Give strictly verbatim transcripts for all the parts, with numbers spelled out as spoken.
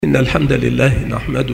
إن الحمد لله نحمده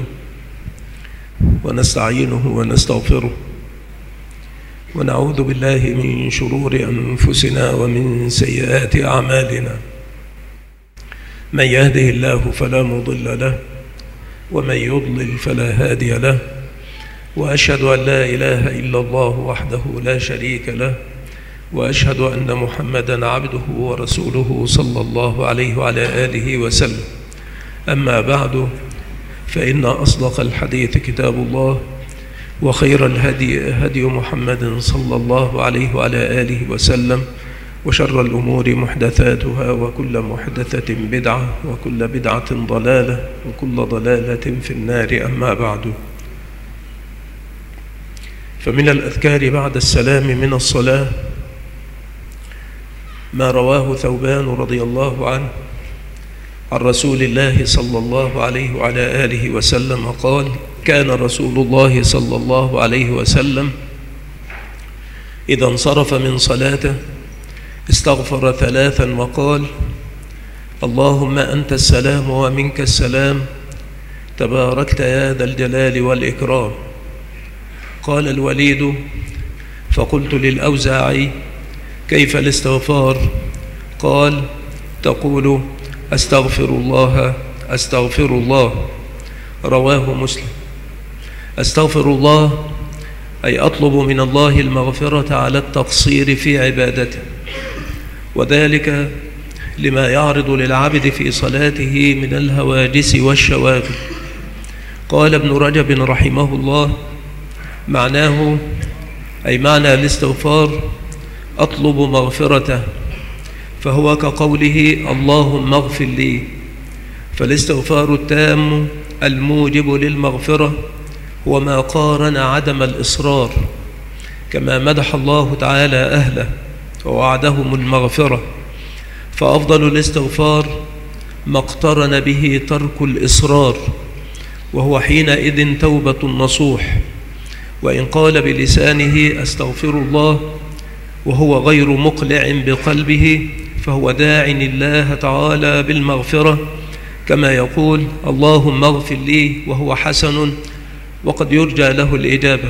ونستعينه ونستغفره ونعوذ بالله من شرور أنفسنا ومن سيئات أعمالنا. من يهده الله فلا مضل له ومن يضلل فلا هادي له، وأشهد أن لا إله إلا الله وحده لا شريك له، وأشهد أن محمدًا عبده ورسوله صلى الله عليه وعلى آله وسلم. أما بعد، فإن أصدق الحديث كتاب الله، وخير الهدي هدي محمد صلى الله عليه وعلى آله وسلم، وشر الأمور محدثاتها، وكل محدثة بدعة، وكل بدعة ضلالة، وكل ضلالة في النار. أما بعد، فمن الأذكار بعد السلام من الصلاة ما رواه ثوبان رضي الله عنه عن رسول الله صلى الله عليه وعلى آله وسلم قال: كان رسول الله صلى الله عليه وسلم إذا انصرف من صلاته استغفر ثلاثا وقال: اللهم أنت السلام ومنك السلام، تباركت يا ذا الجلال والإكرام. قال الوليد: فقلت للأوزاعي: كيف الاستغفار؟ قال: تقول: أستغفر الله أستغفر الله. رواه مسلم. أستغفر الله أي أطلب من الله المغفرة على التقصير في عبادته، وذلك لما يعرض للعبد في صلاته من الهواجس والشواغل. قال ابن رجب رحمه الله: معناه أي معنى الاستغفار أطلب مغفرته، فهو كقوله: اللهم اغفر لي. فالاستغفار التام الموجب للمغفرة هو ما قارن عدم الإصرار، كما مدح الله تعالى أهله ووعدهم المغفرة. فأفضل الاستغفار ما اقترن به ترك الإصرار، وهو حينئذ توبة نصوح. وإن قال بلسانه أستغفر الله وهو غير مقلع بقلبه، فهو داع الله تعالى بالمغفرة، كما يقول: اللهم اغفر لي، وهو حسن وقد يرجى له الإجابة.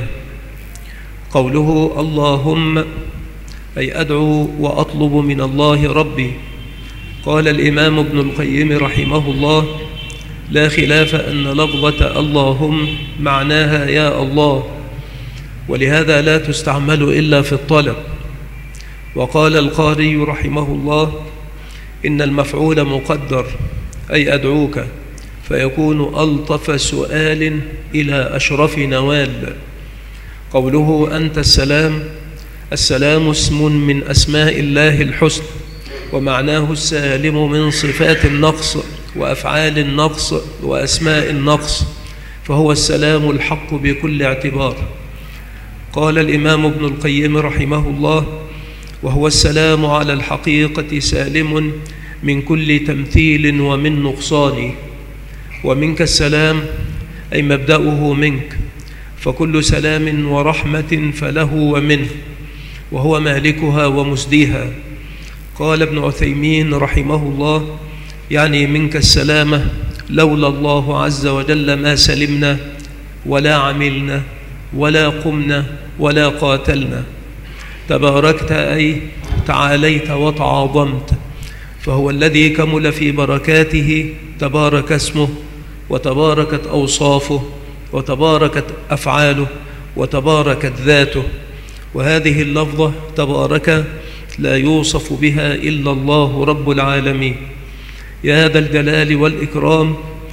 قوله اللهم أي أدعو وأطلب من الله ربي. قال الإمام ابن القيم رحمه الله: لا خلاف أن لفظة اللهم معناها يا الله، ولهذا لا تستعمل إلا في الطلب. وقال القاري رحمه الله: إن المفعول مقدر أي أدعوك، فيكون ألطف سؤال إلى أشرف نوال. قوله أنت السلام، السلام اسم من أسماء الله الحسن، ومعناه السالم من صفات النقص وأفعال النقص وأسماء النقص، فهو السلام الحق بكل اعتبار. قال الإمام ابن القيم رحمه الله: وهو السلام على الحقيقة سالم من كل تمثيل ومن نقصان. ومنك السلام أي مبدأه منك، فكل سلام ورحمة فله ومنه، وهو مالكها ومسديها. قال ابن عثيمين رحمه الله: يعني منك السلامة، لولا الله عز وجل ما سلمنا ولا عملنا ولا قمنا ولا قاتلنا. تباركت أي تعاليت وتعاظمت، فهو الذي كمل في بركاته، تبارك اسمه وتباركت أوصافه وتباركت أفعاله وتباركت ذاته. وهذه اللفظة تبارك لا يوصف بها إلا الله رب العالمين، يا ذا الجلال والإكرام،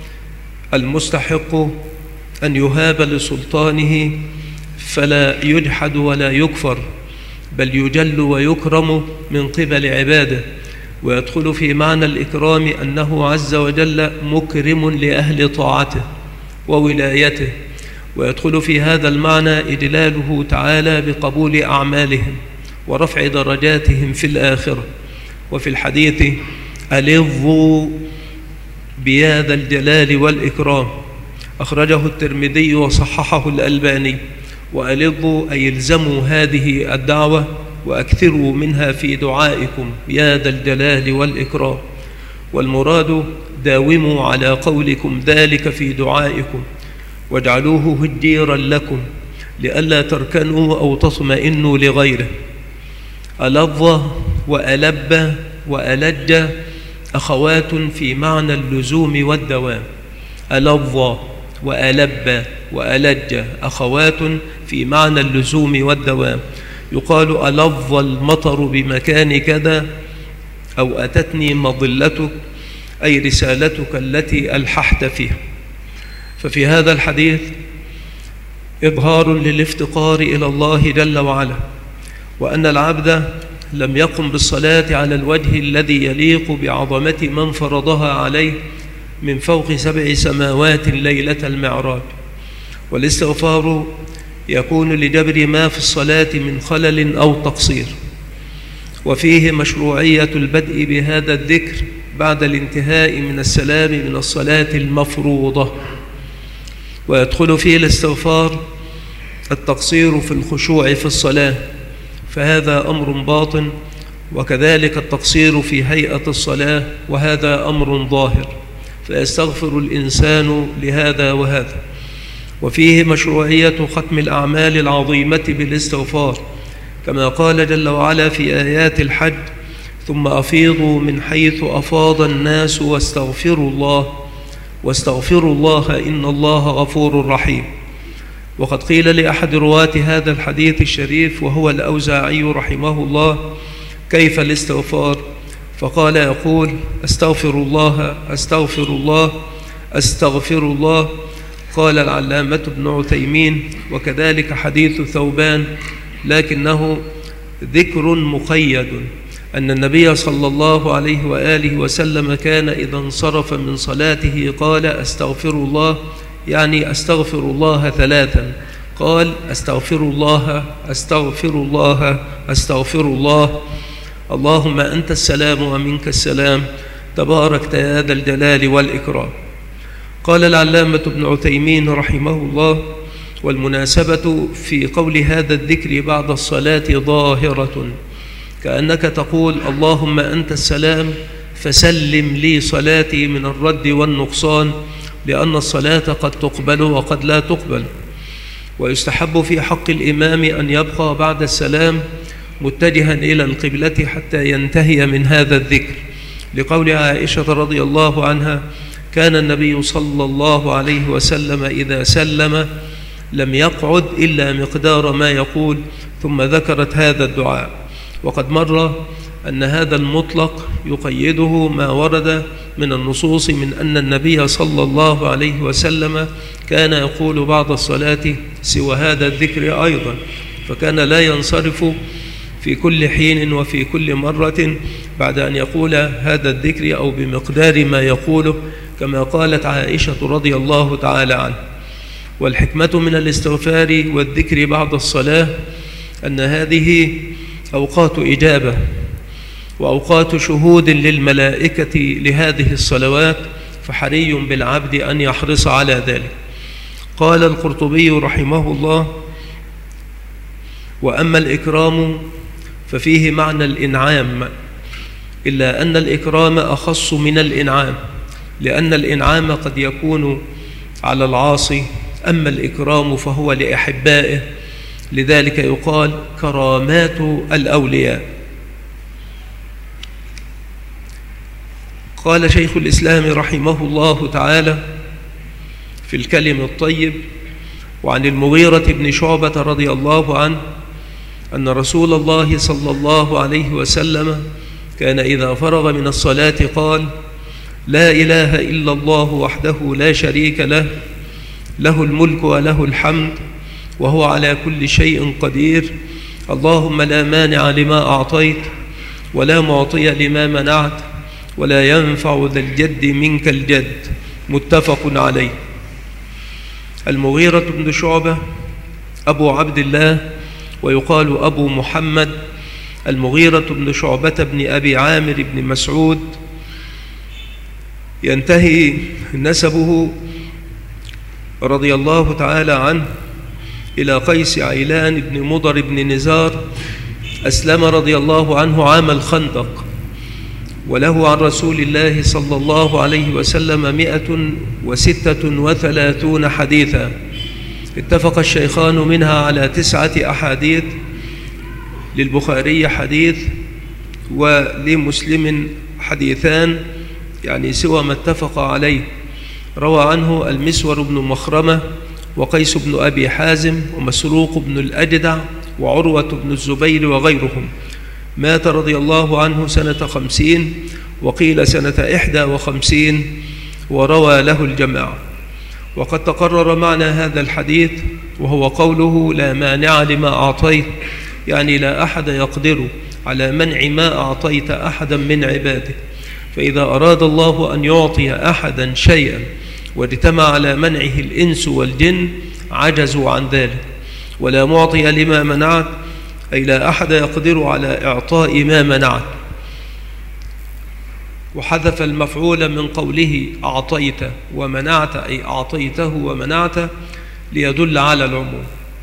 المستحق أن يهاب لسلطانه فلا يجحد ولا يكفر، بل يجل ويكرم من قبل عباده. ويدخل في معنى الإكرام أنه عز وجل مكرم لأهل طاعته وولايته، ويدخل في هذا المعنى إجلاله تعالى بقبول أعمالهم ورفع درجاتهم في الآخرة. وفي الحديث: ألظوا بيا ذا الجلال والإكرام، أخرجه الترمذي وصححه الألباني. وألظوا أي الزموا هذه الدعوة وأكثروا منها في دعائكم يا ذا الجلال والإكرام. والمراد داوموا على قولكم ذلك في دعائكم واجعلوه هجيرا لكم لئلا تركنوا أو تطمئنوا لغيره. ألظ وألب وألج أخوات في معنى اللزوم والدوام. ألظ وألب وألج أخوات في معنى اللزوم والدوام. يقال ألظ المطر بمكان كذا، أو أتتني مظلتك، أي رسالتك التي ألححت فيها. ففي هذا الحديث إظهار للافتقار إلى الله جل وعلا، وأن العبد لم يقم بالصلاة على الوجه الذي يليق بعظمة من فرضها عليه من فوق سبع سماوات ليلة المعراج. والاستغفار يكون لجبر ما في الصلاة من خلل أو تقصير، وفيه مشروعية البدء بهذا الذكر بعد الانتهاء من السلام من الصلاة المفروضة. ويدخل فيه الاستغفار التقصير في الخشوع في الصلاة، فهذا أمر باطن، وكذلك التقصير في هيئة الصلاة، وهذا أمر ظاهر، فيستغفر الإنسان لهذا وهذا. وفيه مشروعية ختم الأعمال العظيمة بالاستغفار، كما قال جل وعلا في آيات الحج: ثم أفيضوا من حيث أفاض الناس واستغفروا الله واستغفروا الله إن الله غفور رحيم. وقد قيل لأحد رواة هذا الحديث الشريف وهو الأوزاعي رحمه الله: كيف الاستغفار؟ فقال: يقول: أستغفر الله أستغفر الله أستغفر الله. قال العلامة ابن عثيمين: وكذلك حديث ثوبان، لكنه ذكر مقيد، أن النبي صلى الله عليه وآله وسلم كان إذا انصرف من صلاته قال: أستغفر الله، يعني أستغفر الله ثلاثا. قال: أستغفر الله أستغفر الله أستغفر الله، اللهم أنت السلام ومنك السلام، تباركت يا ذا الجلال والإكرام. قال العلامة ابن عثيمين رحمه الله: والمناسبة في قول هذا الذكر بعد الصلاة ظاهرة، كأنك تقول: اللهم أنت السلام فسلم لي صلاتي من الرد والنقصان، لأن الصلاة قد تقبل وقد لا تقبل. ويستحب في حق الإمام أن يبقى بعد السلام متجها إلى القبلة حتى ينتهي من هذا الذكر، لقول عائشة رضي الله عنها: كان النبي صلى الله عليه وسلم إذا سلم لم يقعد إلا مقدار ما يقول، ثم ذكرت هذا الدعاء. وقد مر أن هذا المطلق يقيده ما ورد من النصوص من أن النبي صلى الله عليه وسلم كان يقول بعد الصلاة سوى هذا الذكر أيضا، فكان لا ينصرف في كل حين وفي كل مرة بعد أن يقول هذا الذكر أو بمقدار ما يقوله، كما قالت عائشة رضي الله تعالى عنها. والحكمة من الاستغفار والذكر بعد الصلاة أن هذه أوقات إجابة وأوقات شهود للملائكة لهذه الصلوات، فحري بالعبد أن يحرص على ذلك. قال القرطبي رحمه الله: وأما الإكرام ففيه معنى الإنعام، إلا أن الإكرام أخص من الإنعام، لأن الإنعام قد يكون على العاصي، أما الإكرام فهو لأحبائه، لذلك يقال كرامات الأولياء. قال شيخ الإسلام رحمه الله تعالى في الكلم الطيب: وعن المغيرة بن شعبة رضي الله عنه أن رسول الله صلى الله عليه وسلم كان إذا فرغ من الصلاة قال: لا إله إلا الله وحده لا شريك له، له الملك وله الحمد وهو على كل شيء قدير، اللهم لا مانع لما أعطيت ولا معطي لما منعت ولا ينفع ذا الجد منك الجد. متفق عليه. المغيرة بن شعبة أبو عبد الله، ويقال أبو محمد، المغيرة بن شعبة بن أبي عامر بن مسعود، ينتهي نسبه رضي الله تعالى عنه إلى قيس عيلان بن مضر بن نزار، أسلم رضي الله عنه عام الخندق، وله عن رسول الله صلى الله عليه وسلم مئة وستة وثلاثون حديثا، اتفق الشيخان منها على تسعة أحاديث، للبخاري حديث ولمسلم حديثان، يعني سوى ما اتفق عليه. روى عنه المسور بن مخرمة وقيس بن أبي حازم ومسروق بن الأجدع وعروة بن الزبير وغيرهم. مات رضي الله عنه سنة خمسين، وقيل سنة إحدى وخمسين، وروى له الجماعة. وقد تقرر معنى هذا الحديث، وهو قوله لا مانع لما أعطيت، يعني لا أحد يقدر على منع ما أعطيت أحدا من عباده. فإذا أراد الله أن يعطي أحدا شيئا واجتمع على منعه الإنس والجن عجزوا عن ذلك. ولا معطي لما منعت، أي لا أحد يقدر على إعطاء ما منعت. وحذف المفعول من قوله أعطيت ومنعت، أي أعطيته ومنعت، ليدل على العموم.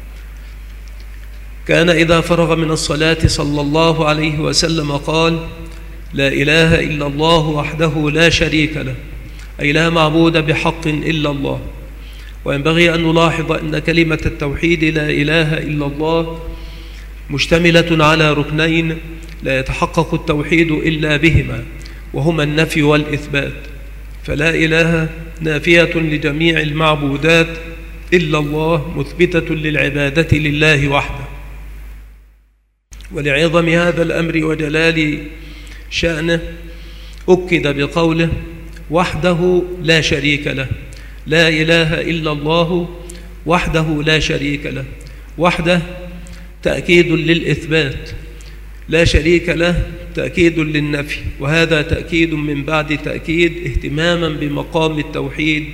كان إذا فرغ من الصلاة صلى الله عليه وسلم قال لا إله إلا الله وحده لا شريك له، أي لا معبود بحق إلا الله. وينبغي أن نلاحظ أن كلمة التوحيد لا إله إلا الله مشتملة على ركنين لا يتحقق التوحيد إلا بهما، وهما النفي والإثبات. فلا إله نافية لجميع المعبودات إلا الله، مثبتة للعبادة لله وحده. ولعظم هذا الأمر وجلال شأنه أكد بقوله وحده لا شريك له. لا إله إلا الله وحده لا شريك له. وحده تأكيد للإثبات، لا شريك له تأكيد للنفي، وهذا تأكيد من بعد تأكيد، اهتماما بمقام التوحيد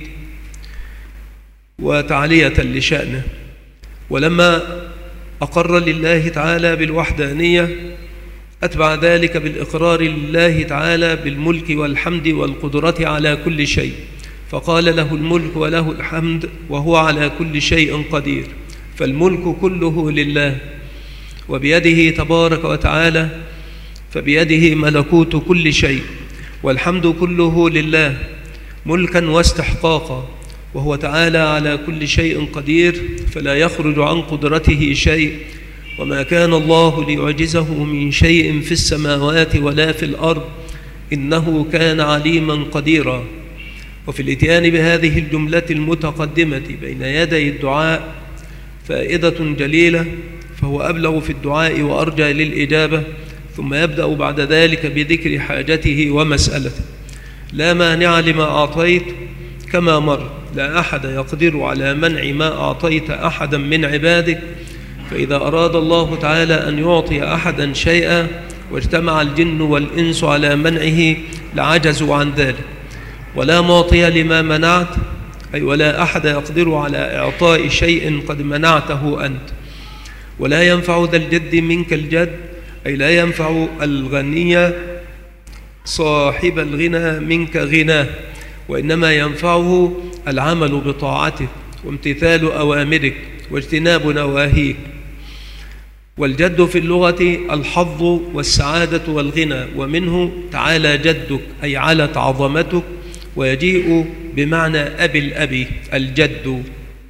وتعلية لشأنه. ولما أقر لله تعالى بالوحدانية أتبع ذلك بالإقرار لله تعالى بالملك والحمد والقدرة على كل شيء، فقال له الملك وله الحمد وهو على كل شيء قدير. فالملك كله لله، وبيده تبارك وتعالى، فبيده ملكوت كل شيء. والحمد كله لله ملكا واستحقاقا، وهو تعالى على كل شيء قدير، فلا يخرج عن قدرته شيء. وما كان الله ليعجزه من شيء في السماوات ولا في الأرض، إنه كان عليما قديرا. وفي الاتيان بهذه الجملة المتقدمة بين يدي الدعاء فائدة جليلة، فهو أبلغ في الدعاء وأرجى للإجابة. ثم يبدأ بعد ذلك بذكر حاجته ومسألته. لا مانع لما أعطيت كما مر، لا أحد يقدر على منع ما أعطيت أحدا من عبادك. فإذا أراد الله تعالى أن يعطي أحدا شيئا واجتمع الجن والإنس على منعه لعجزوا عن ذلك. ولا معطي لما منعت، أي ولا أحد يقدر على إعطاء شيء قد منعته أنت. ولا ينفع ذا الجد منك الجد، أي لا ينفع الغني صاحب الغنى منك غناه، وإنما ينفعه العمل بطاعتك وامتثال أوامرك واجتناب نواهيك. والجد في اللغة الحظ والسعادة والغنى، ومنه تعالى جدك، أي علت عظمتك، ويجيء بمعنى أبي الأبي الجد.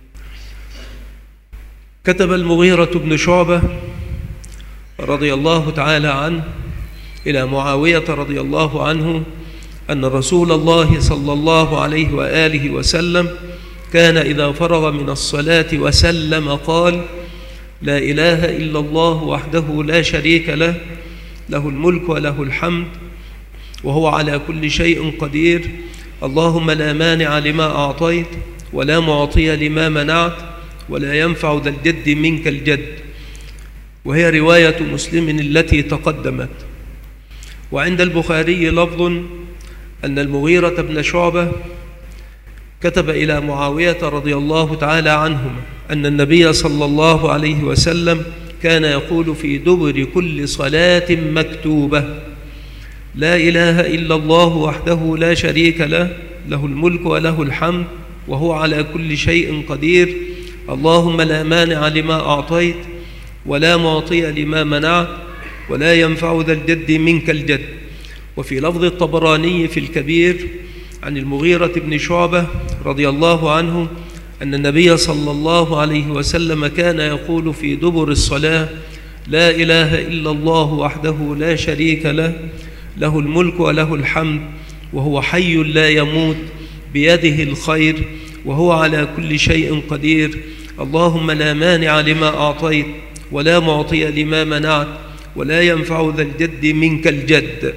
كتب المغيرة بن شعبة رضي الله تعالى عنه إلى معاوية رضي الله عنه أن رسول الله صلى الله عليه وآله وسلم كان إذا فرغ من الصلاة وسلم قال لا إله إلا الله وحده لا شريك له، له الملك وله الحمد وهو على كل شيء قدير. اللهم لا مانع لما أعطيت ولا معطي لما منعت ولا ينفع ذا الجد منك الجد. وهي رواية مسلم التي تقدمت. وعند البخاري لفظ أن المغيرة بن شعبة كتب إلى معاوية رضي الله تعالى عنهما أن النبي صلى الله عليه وسلم كان يقول في دبر كل صلاة مكتوبة لا إله إلا الله وحده لا شريك له، له الملك وله الحمد وهو على كل شيء قدير. اللهم لا مانع لما أعطيت ولا معطي لما منعت ولا ينفع ذا الجد منك الجد. وفي لفظ الطبراني في الكبير عن المغيرة بن شعبة رضي الله عنه أن النبي صلى الله عليه وسلم كان يقول في دبر الصلاة: لا إله إلا الله وحده لا شريك له، له الملك وله الحمد وهو حي لا يموت، بيده الخير وهو على كل شيء قدير، اللهم لا مانع لما أعطيت ولا معطي لما منعت ولا ينفع ذا الجد منك الجد.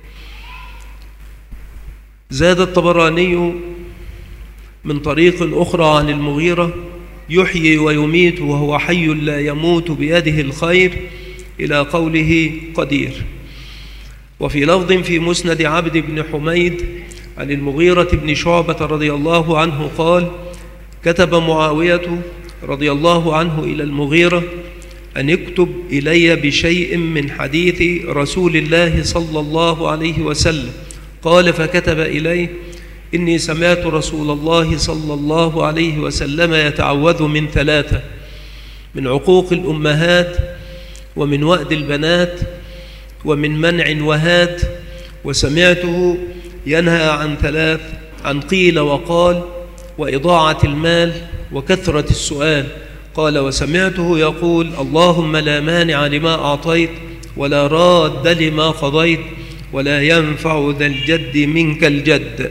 زاد الطبراني من طريق أخرى عن المغيرة: يحيي ويميت وهو حي لا يموت، بيده الخير، إلى قوله قدير. وفي لفظ في مسند عبد بن حميد عن المغيرة بن شعبة رضي الله عنه قال: كتب معاوية رضي الله عنه إلى المغيرة أن اكتب إلي بشيء من حديث رسول الله صلى الله عليه وسلم. قال: فكتب إليه: إني سمعت رسول الله صلى الله عليه وسلم يتعوذ من ثلاثة: من عقوق الأمهات، ومن وأد البنات، ومن منع وهات. وسمعته ينهى عن ثلاث: عن قيل وقال، وإضاعة المال، وكثرة السؤال. قال: وسمعته يقول: اللهم لا مانع لما أعطيت ولا راد لما قضيت ولا ينفع ذا الجد منك الجد.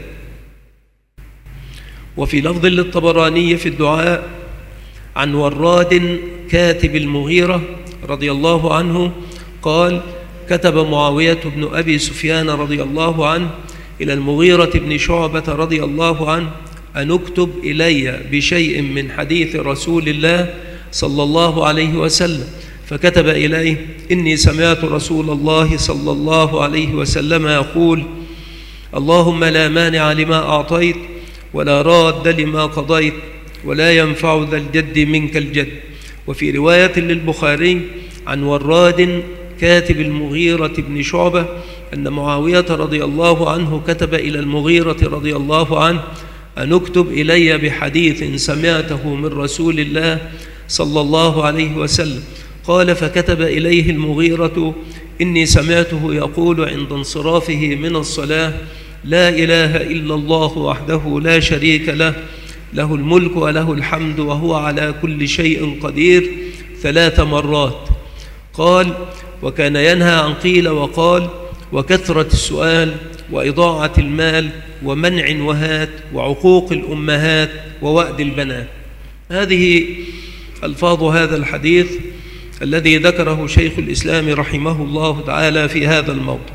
وفي لفظ للطبراني في الدعاء عن وراد كاتب المغيرة رضي الله عنه قال: كتب معاوية بن أبي سفيان رضي الله عنه إلى المغيرة بن شعبة رضي الله عنه أن اكتب إلي بشيء من حديث رسول الله صلى الله عليه وسلم. فكتب إليه: إني سمعت رسول الله صلى الله عليه وسلم يقول: اللهم لا مانع لما أعطيت ولا راد لما قضيت ولا ينفع ذا الجد منك الجد. وفي رواية للبخاري عن وراد كاتب المغيرة بن شعبة أن معاوية رضي الله عنه كتب إلى المغيرة رضي الله عنه أن اكتب إلي بحديث سمعته من رسول الله صلى الله عليه وسلم. قال: فكتب إليه المغيرة: إني سمعته يقول عند انصرافه من الصلاة: لا إله إلا الله وحده لا شريك له، له الملك وله الحمد وهو على كل شيء قدير، ثلاث مرات. قال: وكان ينهى عن قيل وقال، وكثرة السؤال، وإضاعة المال، ومنع وهات، وعقوق الأمهات، ووأد البنات. هذه ألفاظ هذا الحديث الذي ذكره شيخ الإسلام رحمه الله تعالى في هذا الموضع.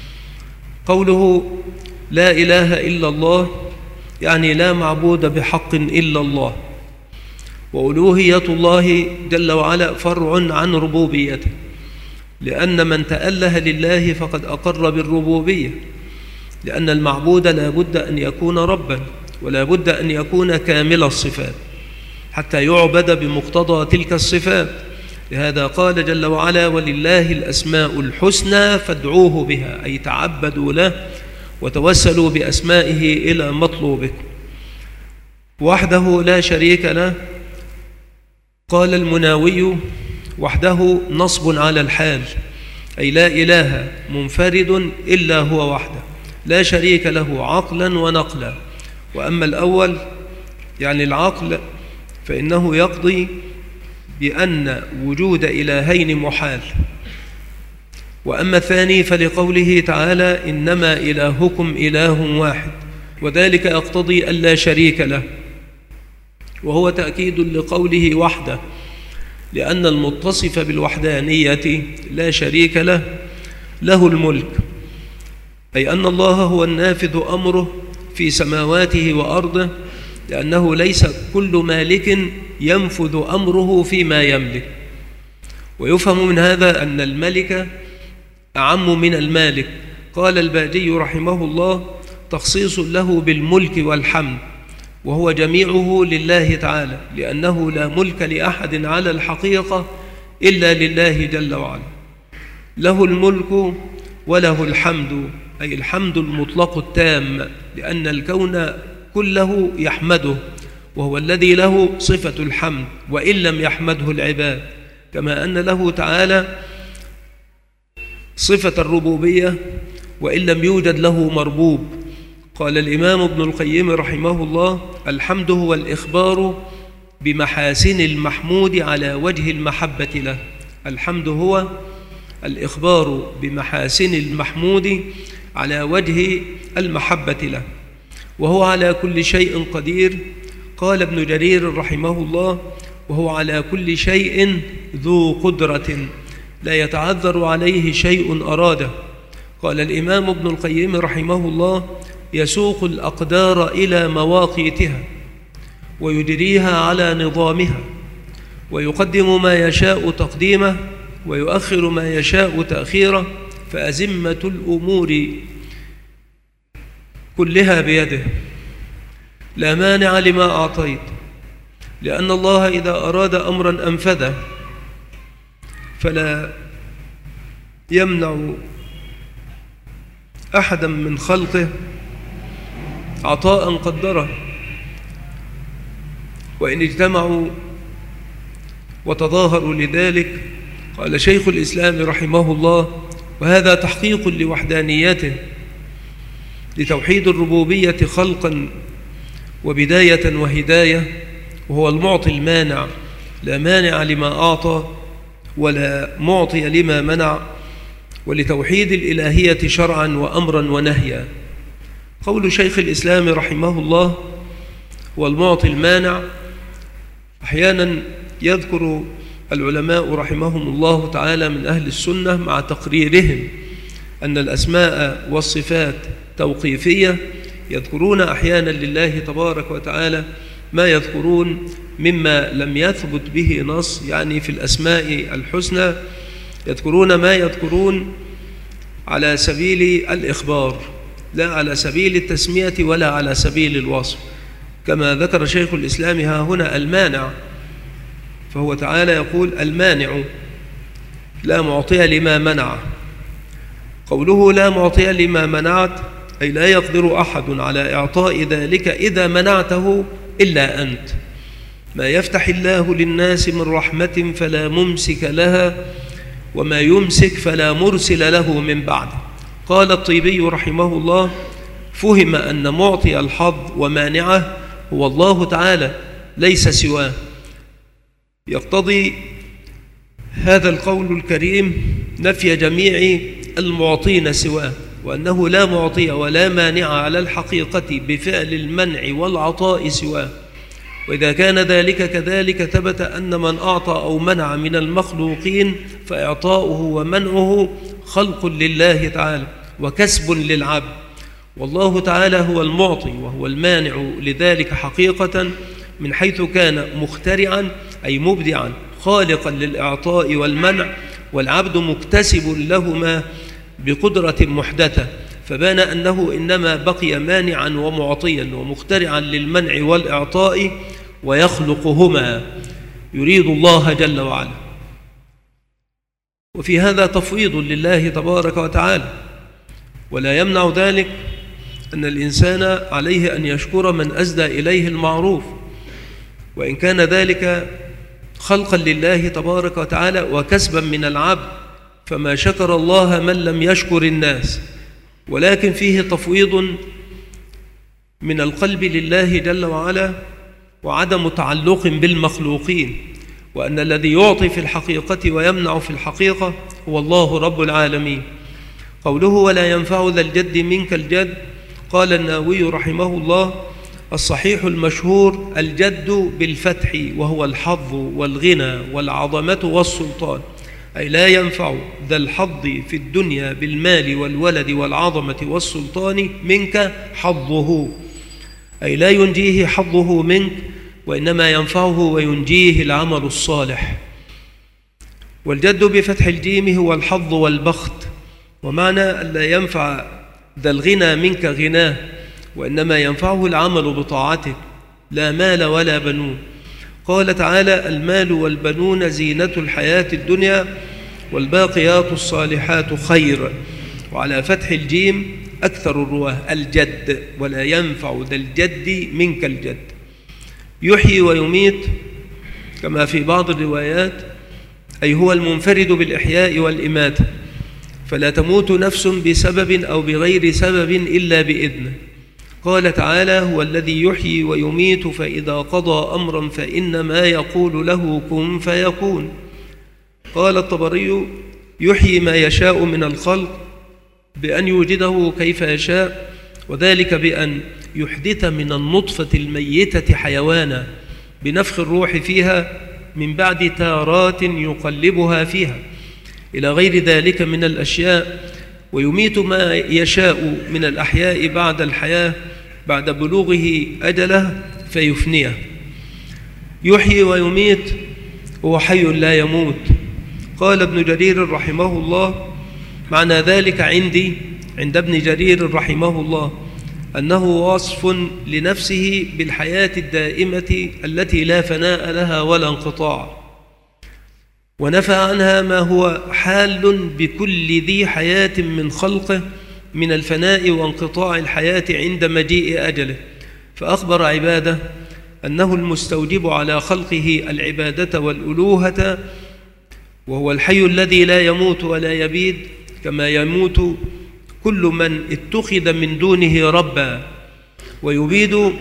قوله لا إله إلا الله يعني لا معبود بحق إلا الله، وألوهية الله جل وعلا فرع عن ربوبيته، لأن من تأله لله فقد أقر بالربوبية، لأن المعبود لا بد أن يكون ربا ولا بد أن يكون كامل الصفات حتى يعبد بمقتضى تلك الصفات. لهذا قال جل وعلا: ولله الأسماء الحسنى فادعوه بها، أي تعبدوا له وتوسلوا بأسمائه إلى مطلوبكم. وحده لا شريك له، قال المناوي: وحده نصب على الحال، أي لا إله منفرد إلا هو وحده، لا شريك له عقلا ونقلا. وأما الأول يعني العقل فإنه يقضي بأن وجود إلهين محال. وأما الثاني فلقوله تعالى: إنما إلهكم إله واحد، وذلك يقتضي أن لا شريك له، وهو تأكيد لقوله وحده، لأن المتصف بالوحدانية لا شريك له له الملك، أي أن الله هو النافذ أمره في سماواته وأرضه، لأنه ليس كل مالك ينفذ أمره فيما يملك. ويفهم من هذا أن الملك أعم من المالك. قال الباجي رحمه الله: تخصيص له بالملك والحمد، وهو جميعه لله تعالى، لأنه لا ملك لأحد على الحقيقة إلا لله جل وعلا. له الملك وله الحمد، أي الحمد المطلق التام، لأن الكون كله يحمده، وهو الذي له صفة الحمد وإن لم يحمده العباد، كما أن له تعالى صفة الربوبية وإن لم يوجد له مربوب. قال الإمام ابن القيم رحمه الله: الحمد هو الإخبار بمحاسن المحمود على وجه المحبة له. الحمد هو الإخبار بمحاسن المحمود على وجه المحبة له، وهو على كل شيء قدير. قال ابن جرير رحمه الله: وهو على كل شيء ذو قدرة لا يتعذر عليه شيء أراده. قال الإمام ابن القيم رحمه الله: يسوق الأقدار إلى مواقيتها ويجريها على نظامها، ويقدم ما يشاء تقديمه ويؤخر ما يشاء تأخيره، فأزمة الأمور كلها بيده، لا مانع لما أعطيت، لأن الله إذا أراد أمرا أنفذه، فلا يمنع أحدا من خلقه عطاء قدره. وإن اجتمعوا وتظاهروا لذلك، قال شيخ الإسلام رحمه الله: وهذا تحقيق لوحدانيته، لتوحيد الربوبية خلقا وبداية وهداية، وهو المعطي المانع، لا مانع لما أعطى ولا معطي لما منع، ولتوحيد الإلهية شرعا وأمرا ونهيا. قول شيخ الإسلام رحمه الله هو المعطي المانع، أحيانا يذكر العلماء رحمهم الله تعالى من أهل السنة مع تقريرهم أن الأسماء والصفات توقيفية، يذكرون أحيانا لله تبارك وتعالى ما يذكرون مما لم يثبت به نص، يعني في الأسماء الحسنى يذكرون ما يذكرون على سبيل الإخبار، لا على سبيل التسمية ولا على سبيل الوصف، كما ذكر شيخ الإسلام ها هنا المانع، فهو تعالى يقول: المانع لا معطي لما منع. قوله لا معطي لما منعت أي لا يقدر أحد على إعطاء ذلك إذا منعته إلا أنت. ما يفتح الله للناس من رحمة فلا ممسك لها، وما يمسك فلا مرسل له من بعده. قال الطيبي رحمه الله: فهم أن معطي الحظ ومانعه هو الله تعالى ليس سواه. يقتضي هذا القول الكريم نفي جميع المعطين سواه، وأنه لا معطي ولا مانع على الحقيقة بفعل المنع والعطاء سواه. وإذا كان ذلك كذلك ثبت أن من أعطى أو منع من المخلوقين فإعطاؤه ومنعه خلق لله تعالى وكسب للعبد، والله تعالى هو المعطي وهو المانع لذلك حقيقة، من حيث كان مخترعا أي مبدعا خالقا للإعطاء والمنع، والعبد مكتسب لهما بقدرة محدثة، فبان أنه إنما بقي مانعا ومعطيا ومخترعا للمنع والإعطاء ويخلقهما، يريد الله جل وعلا. وفي هذا تفويض لله تبارك وتعالى، ولا يمنع ذلك أن الإنسان عليه أن يشكر من أسدى إليه المعروف، وإن كان ذلك خلقا لله تبارك وتعالى وكسبا من العبد، فما شكر الله من لم يشكر الناس، ولكن فيه تفويض من القلب لله جل وعلا وعدم تعلق بالمخلوقين، وأن الذي يعطي في الحقيقة ويمنع في الحقيقة هو الله رب العالمين. قوله ولا ينفع ذا الجد منك الجد، قال النووي رحمه الله: الصحيح المشهور الجد بالفتح، وهو الحظ والغنى والعظمة والسلطان، أي لا ينفع ذا الحظ في الدنيا بالمال والولد والعظمة والسلطان منك حظه، أي لا ينجيه حظه منك، وإنما ينفعه وينجيه العمل الصالح. والجد بفتح الجيم هو الحظ والبخت، ومعنى ألا ينفع ذا الغنى منك غناه، وإنما ينفعه العمل بطاعتك، لا مال ولا بنون. قال تعالى: المال والبنون زينة الحياة الدنيا والباقيات الصالحات خير. وعلى فتح الجيم أكثر الرواه الجد، ولا ينفع ذا الجد منك الجد. يحيي ويميت كما في بعض الروايات، أي هو المنفرد بالإحياء والإماتة، فلا تموت نفس بسبب أو بغير سبب إلا بإذنه. قال تعالى: هو الذي يحيي ويميت فإذا قضى أمرا فإنما يقول له كن فيكون. قال الطبري: يحيي ما يشاء من الخلق بأن يوجده كيف يشاء، وذلك بأن يحدث من النطفة الميتة حيوانا بنفخ الروح فيها من بعد تارات يقلبها فيها إلى غير ذلك من الأشياء، ويميت ما يشاء من الأحياء بعد الحياة بعد بلوغه أجله فيفنيه. يحيي ويميت هو حي لا يموت. قال ابن جرير رحمه الله: معنى ذلك عندي عند ابن جرير رحمه الله أنه وصف لنفسه بالحياة الدائمة التي لا فناء لها ولا انقطاع، ونفى عنها ما هو حال بكل ذي حياة من خلقه من الفناء وانقطاع الحياة عند مجيء أجله، فأخبر عباده أنه المستوجب على خلقه العبادة والألوهة، وهو الحي الذي لا يموت ولا يبيد، كما يموت كل من اتخذ من دونه ربا، ويبيد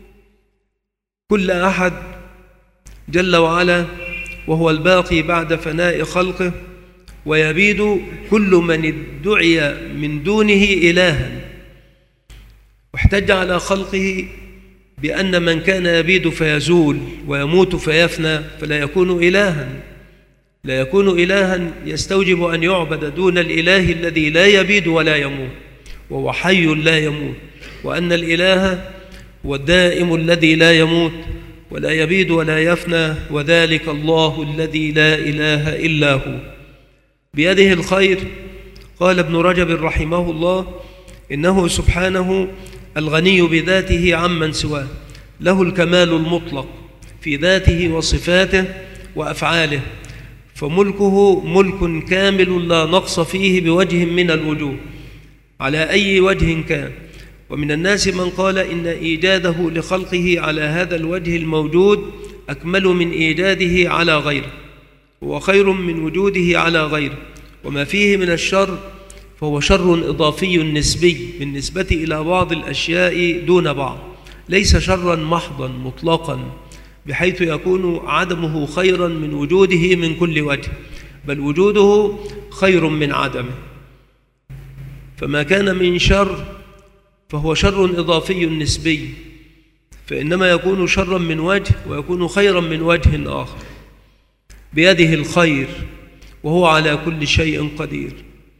كل أحد جل وعلا وهو الباقي بعد فناء خلقه، ويبيد كل من ادعي من دونه إلها، واحتج على خلقه بأن من كان يبيد فيزول ويموت فيفنى فلا يكون إلها، لا يكون إلها يستوجب أن يعبد دون الإله الذي لا يبيد ولا يموت، وهو حي لا يموت، وأن الإله هو الدائم الذي لا يموت ولا يبيد ولا يفنى، وذلك الله الذي لا إله إلا هو بيده الخير. قال ابن رجب رحمه الله: إنه سبحانه الغني بذاته عمن سواه، له الكمال المطلق في ذاته وصفاته وأفعاله، فملكه ملك كامل لا نقص فيه بوجه من الوجوه على أي وجه كان. ومن الناس من قال إن إيجاده لخلقه على هذا الوجه الموجود أكمل من إيجاده على غيره، هو خير من وجوده على غيره، وما فيه من الشر فهو شر إضافي نسبي بالنسبة إلى بعض الأشياء دون بعض، ليس شرا محضا مطلقا بحيث يكون عدمه خيرا من وجوده من كل وجه، بل وجوده خير من عدمه. فما كان من شر فهو شر إضافي نسبي، فإنما يكون شرا من وجه ويكون خيرا من وجه آخر. بيده الخير وهو على كل شيء قدير.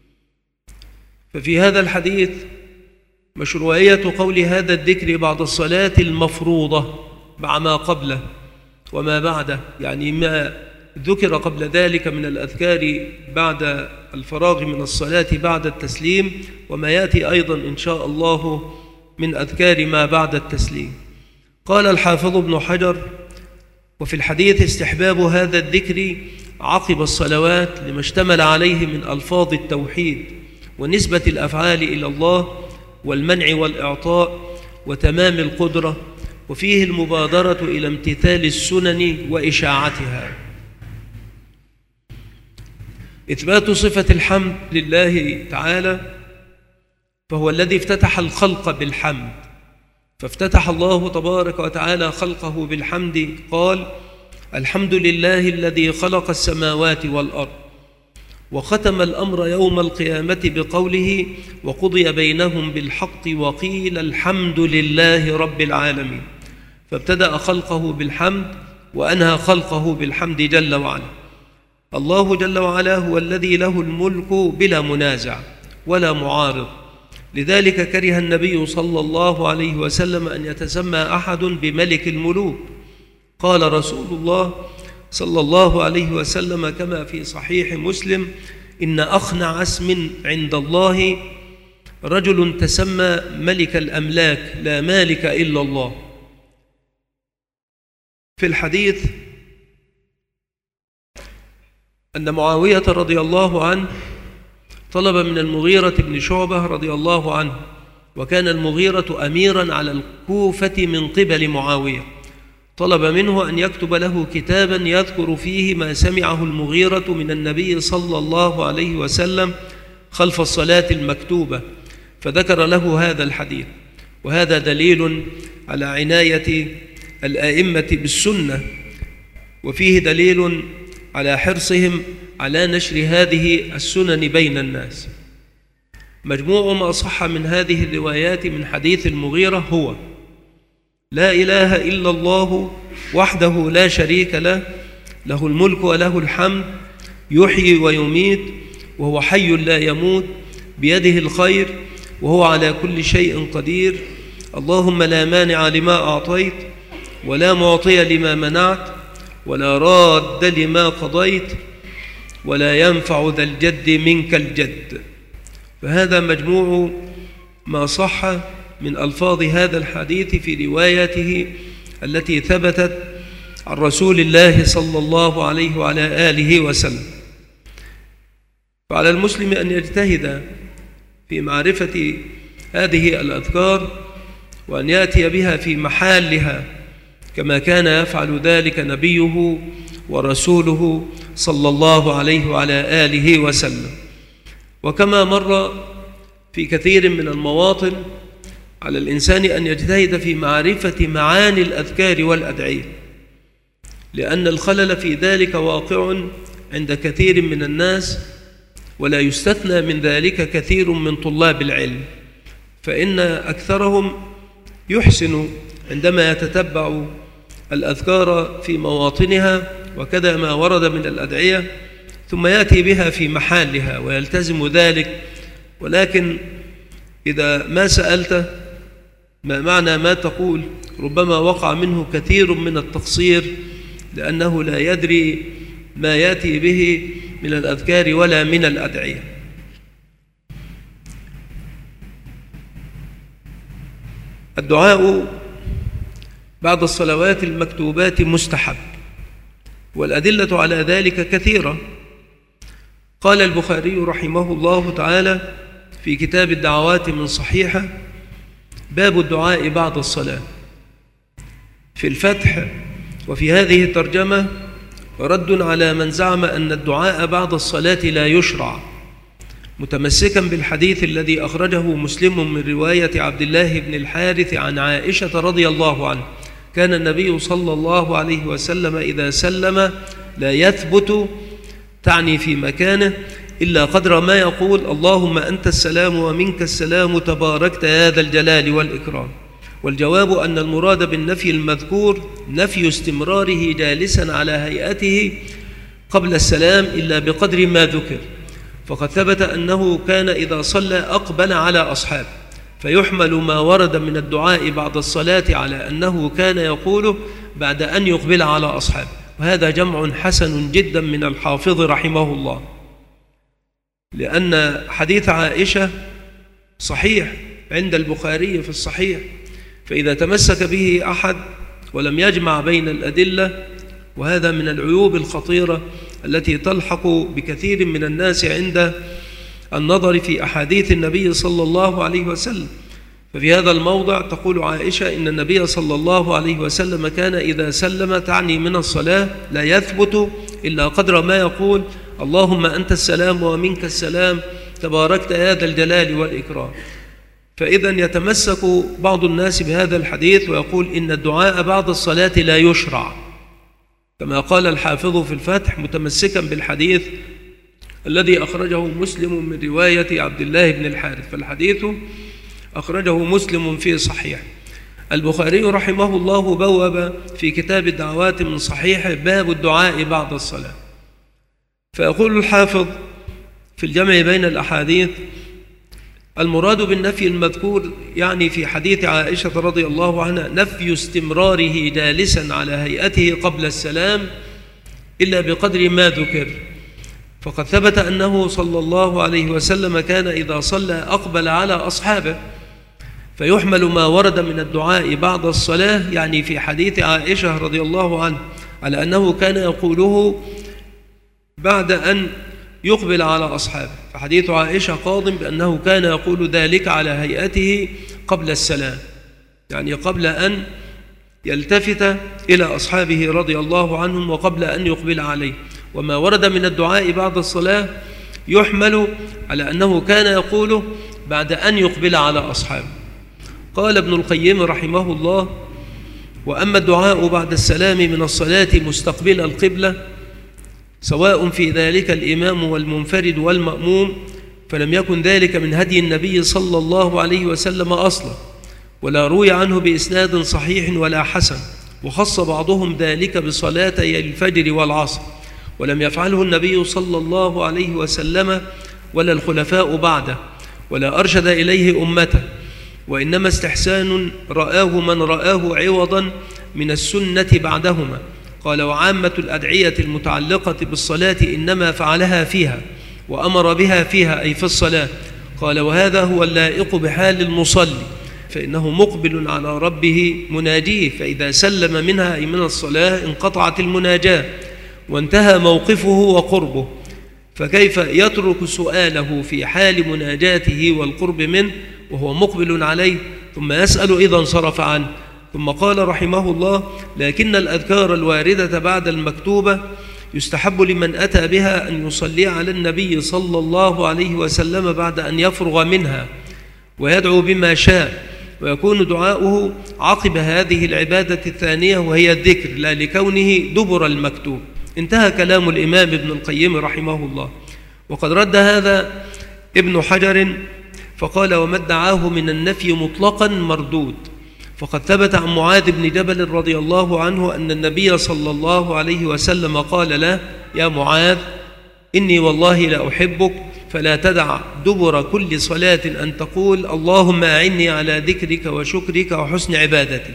ففي هذا الحديث مشروعية قول هذا الذكر بعد الصلاة المفروضة مع ما قبله وما بعده، يعني ما ذكر قبل ذلك من الأذكار بعد الفراغ من الصلاة بعد التسليم، وما يأتي أيضا إن شاء الله من أذكار ما بعد التسليم. قال الحافظ ابن حجر: وفي الحديث استحباب هذا الذكر عقب الصلوات لما اشتمل عليه من ألفاظ التوحيد ونسبة الأفعال إلى الله والمنع والإعطاء وتمام القدرة، وفيه المبادرة إلى امتثال السنن وإشاعتها. إثبات صفة الحمد لله تعالى، فهو الذي افتتح الخلق بالحمد، فافتتح الله تبارك وتعالى خلقه بالحمد. قال: الحمد لله الذي خلق السماوات والأرض. وختم الأمر يوم القيامة بقوله: وقضي بينهم بالحق وقيل الحمد لله رب العالمين. فابتدأ خلقه بالحمد وأنهى خلقه بالحمد جل وعلا. الله جل وعلا هو الذي له الملك بلا منازع ولا معارض، لذلك كره النبي صلى الله عليه وسلم أن يتسمى أحد بملك الملوك. قال رسول الله صلى الله عليه وسلم كما في صحيح مسلم: إن أخنع اسم عند الله رجل تسمى ملك الأملاك لا مالك إلا الله. في الحديث أن معاوية رضي الله عنه طلب من المغيرة بن شعبة رضي الله عنه، وكان المغيرة أميرا على الكوفة من قبل معاوية، طلب منه أن يكتب له كتابا يذكر فيه ما سمعه المغيرة من النبي صلى الله عليه وسلم خلف الصلاة المكتوبة، فذكر له هذا الحديث. وهذا دليل على عناية الآئمة بالسنة، وفيه دليل على حرصهم على نشر هذه السنن بين الناس. مجموع ما صح من هذه الروايات من حديث المغيرة هو: لا إله إلا الله وحده لا شريك له، له الملك وله الحمد، يحيي ويميت وهو حي لا يموت، بيده الخير وهو على كل شيء قدير، اللهم لا مانع لما أعطيت ولا معطي لما منعت ولا راد لما قضيت ولا ينفع ذا الجد منك الجد. فهذا مجموع ما صح من ألفاظ هذا الحديث في روايته التي ثبتت عن رسول الله صلى الله عليه وعلى آله وسلم. فعلى المسلم أن يجتهد في معرفة هذه الأذكار وأن يأتي بها في محلها كما كان يفعل ذلك نبيه ورسوله صلى الله عليه وعلى آله وسلم. وكما مر في كثير من المواطن، على الإنسان أن يجتهد في معرفة معاني الأذكار والأدعية، لأن الخلل في ذلك واقع عند كثير من الناس، ولا يستثنى من ذلك كثير من طلاب العلم، فإن أكثرهم يحسن عندما يتتبع الأذكار في مواطنها وكذا ما ورد من الأدعية، ثم يأتي بها في محلها ويلتزم ذلك. ولكن إذا ما سألته ما معنى ما تقول، ربما وقع منه كثير من التقصير، لأنه لا يدري ما يأتي به من الأذكار ولا من الأدعية. الدعاء بعد الصلوات المكتوبات مستحب، والأدلة على ذلك كثيرة. قال البخاري رحمه الله تعالى في كتاب الدعوات من صحيحة: باب الدعاء بعد الصلاة. في الفتح وفي هذه الترجمة رد على من زعم أن الدعاء بعد الصلاة لا يشرع، متمسكا بالحديث الذي أخرجه مسلم من رواية عبد الله بن الحارث عن عائشة رضي الله عنه: كان النبي صلى الله عليه وسلم إذا سلم لا يثبت، تعني في مكانه، إلا قدر ما يقول: اللهم أنت السلام ومنك السلام تباركت يا ذا الجلال والإكرام. والجواب أن المراد بالنفي المذكور نفي استمراره جالسا على هيئته قبل السلام إلا بقدر ما ذكر، فقد ثبت أنه كان إذا صلى أقبل على أصحابه، فيحمل ما ورد من الدعاء بعد الصلاة على أنه كان يقوله بعد أن يقبل على أصحابه. وهذا جمع حسن جدا من الحافظ رحمه الله، لأن حديث عائشة صحيح عند البخاري في الصحيح، فإذا تمسك به أحد ولم يجمع بين الأدلة، وهذا من العيوب الخطيرة التي تلحق بكثير من الناس عند النظر في أحاديث النبي صلى الله عليه وسلم. ففي هذا الموضع تقول عائشة إن النبي صلى الله عليه وسلم كان إذا سلم، تعني من الصلاة، لا يثبت إلا قدر ما يقول: اللهم أنت السلام ومنك السلام تباركت يا ذا الجلال والإكرام. فإذا يتمسك بعض الناس بهذا الحديث ويقول إن الدعاء بعد الصلاة لا يشرع، كما قال الحافظ في الفتح متمسكا بالحديث الذي أخرجه مسلم من رواية عبد الله بن الحارث، فالحديث أخرجه مسلم في صحيح. البخاري رحمه الله بوب في كتاب الدعوات من صحيح باب الدعاء بعد الصلاة. فيقول الحافظ في الجمع بين الأحاديث: المراد بالنفي المذكور يعني في حديث عائشة رضي الله عنها نفي استمراره جالسا على هيئته قبل السلام إلا بقدر ما ذكر، فقد ثبت أنه صلى الله عليه وسلم كان إذا صلى أقبل على أصحابه، فيحمل ما ورد من الدعاء بعد الصلاة يعني في حديث عائشة رضي الله عنه على أنه كان يقوله بعد أن يقبل على أصحابه، فحديث عائشة قاض بأنه كان يقول ذلك على هيئته قبل السلام، يعني قبل أن يلتفت إلى أصحابه رضي الله عنهم وقبل أن يقبل عليه. وما ورد من الدعاء بعد الصلاة يحمل على أنه كان يقوله بعد أن يقبل على أصحابه. قال ابن القيم رحمه الله: وأما الدعاء بعد السلام من الصلاة مستقبل القبلة سواء في ذلك الإمام والمنفرد والمأموم، فلم يكن ذلك من هدي النبي صلى الله عليه وسلم أصلا، ولا روي عنه بإسناد صحيح ولا حسن، وخص بعضهم ذلك بصلاتي الفجر والعصر، ولم يفعله النبي صلى الله عليه وسلم ولا الخلفاء بعده، ولا أرشد إليه أمته، وإنما استحسان رآه من رآه عوضا من السنة بعدهما. قال: وعامة الأدعية المتعلقة بالصلاة إنما فعلها فيها وأمر بها فيها، أي في الصلاة. قال: وهذا هو اللائق بحال المصلي، فإنه مقبل على ربه مناجيه، فإذا سلم منها أي من الصلاة انقطعت المناجاة وانتهى موقفه وقربه، فكيف يترك سؤاله في حال مناجاته والقرب منه وهو مقبل عليه ثم يسأل إذا انصرف عنه؟ ثم قال رحمه الله: لكن الأذكار الواردة بعد المكتوبة يستحب لمن أتى بها أن يصلي على النبي صلى الله عليه وسلم بعد أن يفرغ منها ويدعو بما شاء، ويكون دعاؤه عقب هذه العبادة الثانية وهي الذكر، لا لكونه دبر المكتوب. انتهى كلام الإمام ابن القيم رحمه الله. وقد رد هذا ابن حجر فقال: وما ادعاه من النفي مطلقا مردود، فقد ثبت عن معاذ بن جبل رضي الله عنه أن النبي صلى الله عليه وسلم قال له: يا معاذ، إني والله لا أحبك، فلا تدع دبر كل صلاة أن تقول اللهم أعني على ذكرك وشكرك وحسن عبادتك.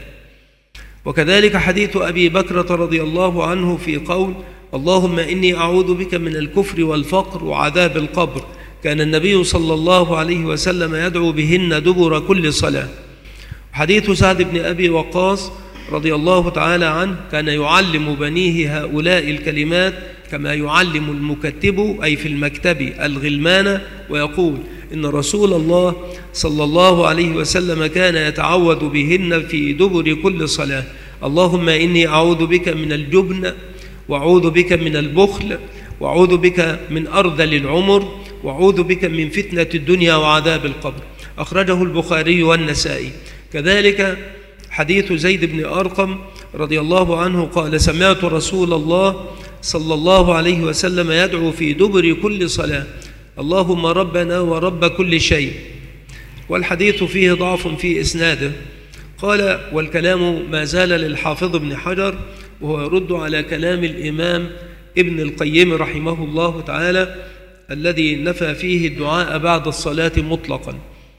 وكذلك حديث أبي بكرة رضي الله عنه في قول اللهم إني أعوذ بك من الكفر والفقر وعذاب القبر، كان النبي صلى الله عليه وسلم يدعو بهن دبر كل صلاة. حديث سعد بن أبي وقاص رضي الله تعالى عنه كان يعلم بنيه هؤلاء الكلمات كما يعلم المكتب أي في المكتب الغلمان، ويقول إن رسول الله صلى الله عليه وسلم كان يتعوذ بهن في دبر كل صلاة: اللهم إني أعوذ بك من الجبن، وأعوذ بك من البخل، وأعوذ بك من أرذل العمر، وأعوذ بك من فتنة الدنيا وعذاب القبر. أخرجه البخاري والنسائي. كذلك حديث زيد بن أرقم رضي الله عنه قال: سمعت رسول الله صلى الله عليه وسلم يدعو في دبر كل صلاة: اللهم ربنا ورب كل شيء. والحديث فيه ضعف في إسناده. قال: والكلام ما زال للحافظ ابن حجر، وهو يرد على كلام الإمام ابن القيم رحمه الله تعالى الذي نفى فيه الدعاء بعد الصلاة مطلقا.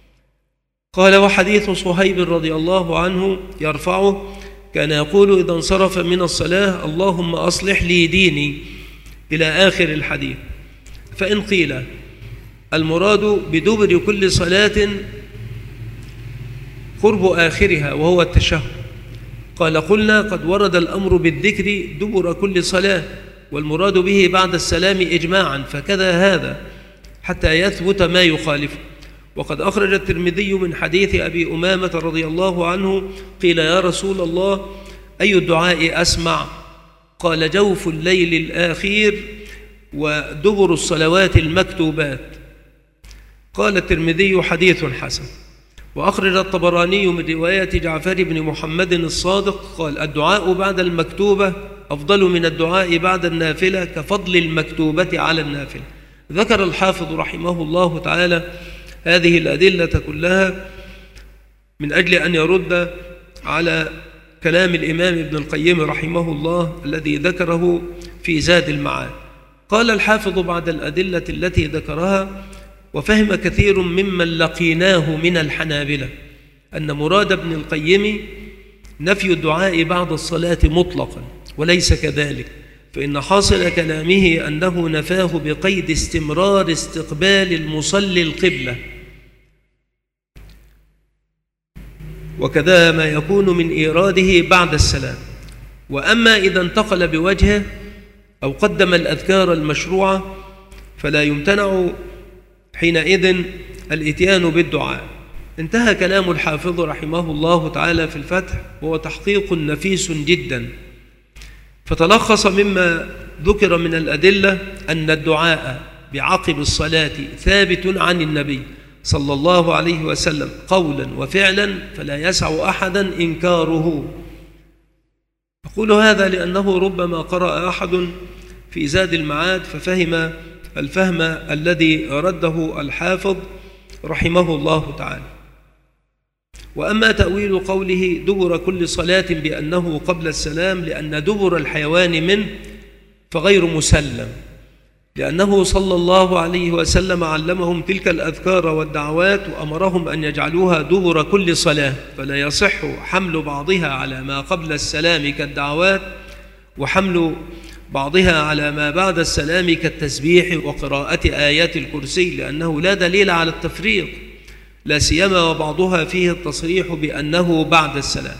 قال: وحديث صهيب رضي الله عنه يرفعه كان يقول إذا انصرف من الصلاة: اللهم أصلح لي ديني، إلى آخر الحديث. فإن قيل المراد بدبر كل صلاة قرب آخرها وهو التشهد، قال: قلنا قد ورد الأمر بالذكر دبر كل صلاة، والمراد به بعد السلام إجماعا، فكذا هذا حتى يثبت ما يخالفه. وقد أخرج الترمذي من حديث أبي أمامة رضي الله عنه قيل: يا رسول الله، أي الدعاء أسمع؟ قال: جوف الليل الآخير ودبر الصلوات المكتوبات. قال الترمذي: حديث حسن. وأخرج الطبراني من رواية جعفر بن محمد الصادق قال: الدعاء بعد المكتوبة أفضل من الدعاء بعد النافلة كفضل المكتوبة على النافلة. ذكر الحافظ رحمه الله تعالى هذه الأدلة كلها من أجل أن يرد على كلام الإمام ابن القيم رحمه الله الذي ذكره في زاد المعاد. قال الحافظ بعد الأدلة التي ذكرها: وفهم كثير ممن لقيناه من الحنابلة أن مراد ابن القيم نفي الدعاء بعد الصلاة مطلقا، وليس كذلك، فإن حاصل كلامه أنه نفاه بقيد استمرار استقبال المصلي القبلة، وكذا ما يكون من إيراده بعد السلام. وأما إذا انتقل بوجهه أو قدم الأذكار المشروعة فلا يمتنع حينئذ الإتيان بالدعاء. انتهى كلام الحافظ رحمه الله تعالى في الفتح، وهو تحقيق نفيس جدا. فتلخص مما ذكر من الأدلة أن الدعاء بعقب الصلاة ثابت عن النبي صلى الله عليه وسلم قولا وفعلا فلا يسع أحدا إنكاره. أقول هذا لأنه ربما قرأ أحد في زاد المعاد ففهم الفهم الذي رده الحافظ رحمه الله تعالى. وأما تأويل قوله دبر كل صلاة بأنه قبل السلام لأن دبر الحيوان منه فغير مسلم، لأنه صلى الله عليه وسلم علمهم تلك الأذكار والدعوات وأمرهم أن يجعلوها دبر كل صلاة، فلا يصح حمل بعضها على ما قبل السلام كالدعوات وحمل بعضها على ما بعد السلام كالتسبيح وقراءة آيات الكرسي، لأنه لا دليل على التفريق، لا سيما وبعضها فيه التصريح بأنه بعد السلام.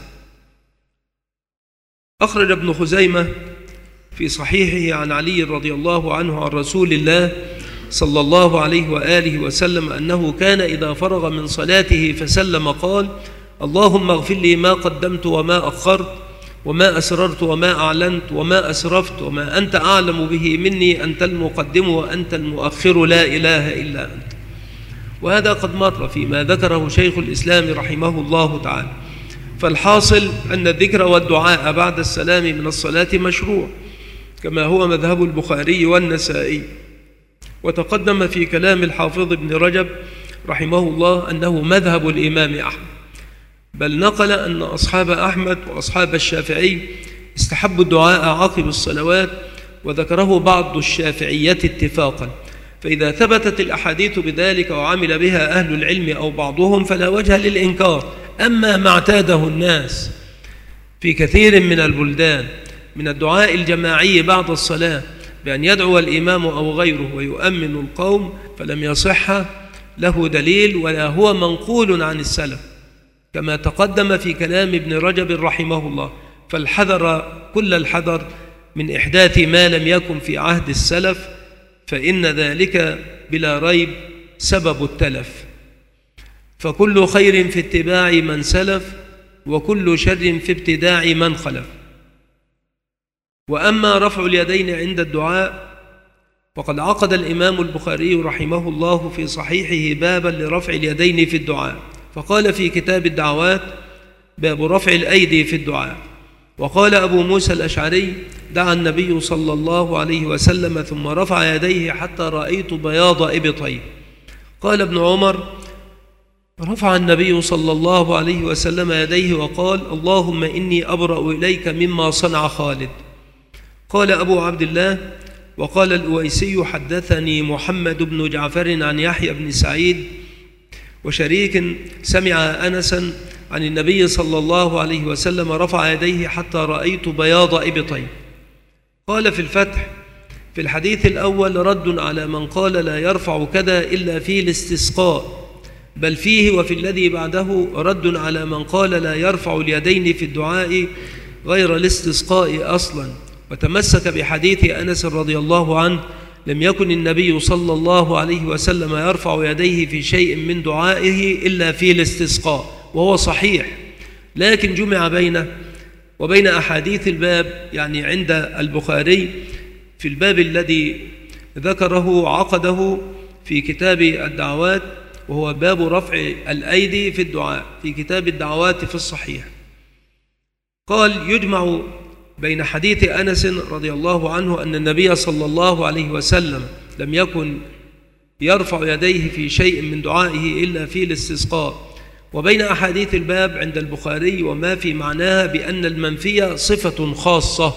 أخرج ابن خزيمة في صحيحه عن علي رضي الله عنه عن رسول الله صلى الله عليه وآله وسلم أنه كان إذا فرغ من صلاته فسلم قال: اللهم اغفر لي ما قدمت وما أخرت وما أسررت وما أعلنت وما أسرفت وما أنت أعلم به مني، أنت المقدم وأنت المؤخر لا إله إلا أنت. وهذا قد مر فيما ذكره شيخ الإسلام رحمه الله تعالى. فالحاصل أن الذكر والدعاء بعد السلام من الصلاة مشروع كما هو مذهب البخاري والنسائي. وتقدم في كلام الحافظ ابن رجب رحمه الله أنه مذهب الإمام أحمد، بل نقل أن أصحاب أحمد وأصحاب الشافعي استحبوا الدعاء عقب الصلوات، وذكره بعض الشافعية اتفاقا. فإذا ثبتت الأحاديث بذلك وعمل بها أهل العلم أو بعضهم فلا وجه للإنكار. أما ما اعتاده الناس في كثير من البلدان من الدعاء الجماعي بعد الصلاة بأن يدعو الإمام أو غيره ويؤمن القوم فلم يصح له دليل ولا هو منقول عن السلف، كما تقدم في كلام ابن رجب رحمه الله. فالحذر كل الحذر من إحداث ما لم يكن في عهد السلف، فإن ذلك بلا ريب سبب التلف. فكل خير في اتباع من سلف وكل شر في ابتداع من خلف. وأما رفع اليدين عند الدعاء وقد عقد الإمام البخاري رحمه الله في صحيحه بابا لرفع اليدين في الدعاء، فقال في كتاب الدعوات: باب رفع الأيدي في الدعاء. وقال أبو موسى الأشعري: دعا النبي صلى الله عليه وسلم ثم رفع يديه حتى رأيت بياض إبطيه. قال ابن عمر: رفع النبي صلى الله عليه وسلم يديه وقال: اللهم إني أبرأ إليك مما صنع خالد. قال أبو عبد الله: وقال الأويسي: حدثني محمد بن جعفر عن يحيى بن سعيد وشريك سمع أنسا عن النبي صلى الله عليه وسلم رفع يديه حتى رأيت بياض إبطيه. قال في الفتح: في الحديث الأول رد على من قال لا يرفع كذا إلا في الاستسقاء، بل فيه وفي الذي بعده رد على من قال لا يرفع اليدين في الدعاء غير الاستسقاء أصلا. وتمسك بحديث أنس رضي الله عنه: لم يكن النبي صلى الله عليه وسلم يرفع يديه في شيء من دعائه إلا في الاستسقاء، وهو صحيح، لكن جمع بينه وبين أحاديث الباب، يعني عند البخاري في الباب الذي ذكره عقده في كتاب الدعوات، وهو باب رفع الأيدي في الدعاء في كتاب الدعوات في الصحيح. قال: يجمع بين حديث أنس رضي الله عنه أن النبي صلى الله عليه وسلم لم يكن يرفع يديه في شيء من دعائه إلا في الاستسقاء، وبين أحاديث الباب عند البخاري وما في معناها بأن المنفية صفة خاصة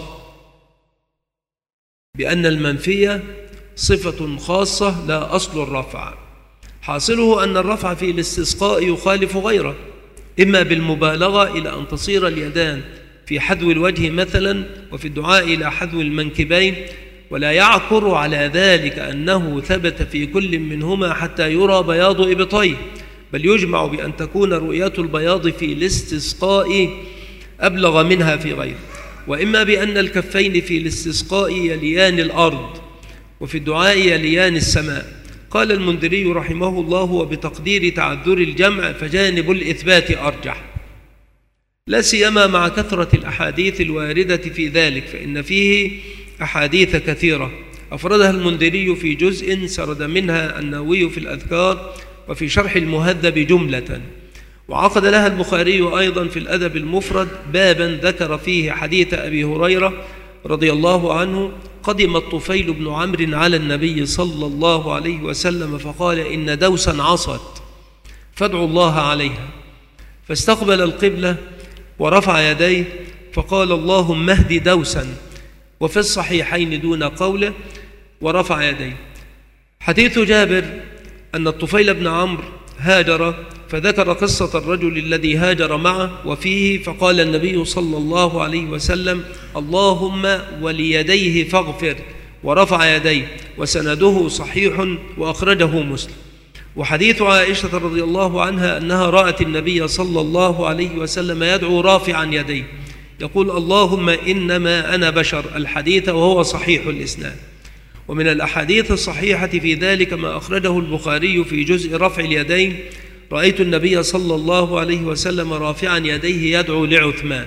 بأن المنفية صفة خاصة لا أصل الرفع. حاصله أن الرفع في الاستسقاء يخالف غيره، إما بالمبالغة إلى أن تصير اليدان في حذو الوجه مثلا، وفي الدعاء إلى حذو المنكبين، ولا يعكر على ذلك أنه ثبت في كل منهما حتى يرى بياض إبطيه، بل يجمع بأن تكون رؤية البياض في الاستسقاء أبلغ منها في غيره. وإما بأن الكفين في الاستسقاء يليان الأرض وفي الدعاء يليان السماء. قال المنذري رحمه الله: وبتقدير تعذر الجمع فجانب الإثبات أرجح، لا سيما مع كثرة الأحاديث الواردة في ذلك، فإن فيه أحاديث كثيرة أفردها المنذري في جزء سرد منها النووي في الأذكار وفي شرح المهذب جملة. وعقد لها البخاري أيضا في الأدب المفرد بابا ذكر فيه حديث أبي هريرة رضي الله عنه: قدم الطفيل بن عمرو على النبي صلى الله عليه وسلم فقال: إن دوسا عصت فادعوا الله عليها، فاستقبل القبلة ورفع يديه فقال: اللهم اهد دوسا، وفي الصحيحين دون قوله ورفع يديه. حديث جابر أن الطفيل بن عمرو هاجر، فذكر قصة الرجل الذي هاجر معه وفيه: فقال النبي صلى الله عليه وسلم: اللهم وليديه فاغفر، ورفع يديه، وسنده صحيح وأخرجه مسلم. وحديث عائشة رضي الله عنها أنها رأت النبي صلى الله عليه وسلم يدعو رافعا يديه يقول: اللهم إنما أنا بشر، الحديث، وهو صحيح الإسناد. ومن الأحاديث الصحيحة في ذلك ما أخرجه البخاري في جزء رفع اليدين: رأيت النبي صلى الله عليه وسلم رافعا يديه يدعو لعثمان.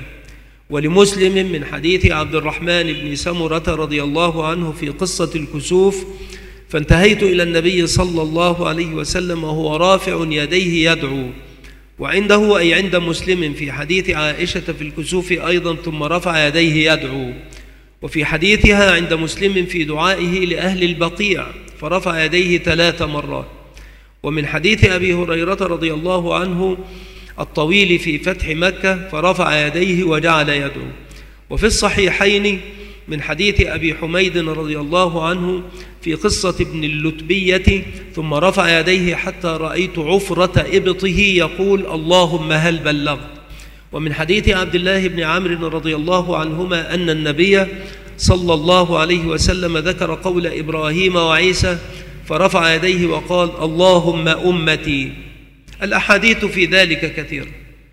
ولمسلم من حديث عبد الرحمن بن سمرة رضي الله عنه في قصة الكسوف: فانتهيت إلى النبي صلى الله عليه وسلم وهو رافع يديه يدعو. وعنده أي عند مسلم في حديث عائشة في الكسوف أيضا: ثم رفع يديه يدعو. وفي حديثها عند مسلم في دعائه لأهل البقيع فرفع يديه ثلاث مرات. ومن حديث أبي هريرة رضي الله عنه الطويل في فتح مكة فرفع يديه وجعل يدعو. وفي الصحيحين من حديث أبي حميد رضي الله عنه في قصة ابن اللتبية: ثم رفع يديه حتى رأيت عفرة إبطه يقول: اللهم هل بلغت. ومن حديث عبد الله بن عمرو رضي الله عنهما أن النبي صلى الله عليه وسلم ذكر قول إبراهيم وعيسى فرفع يديه وقال: اللهم أمتي. الأحاديث في ذلك كثيرة.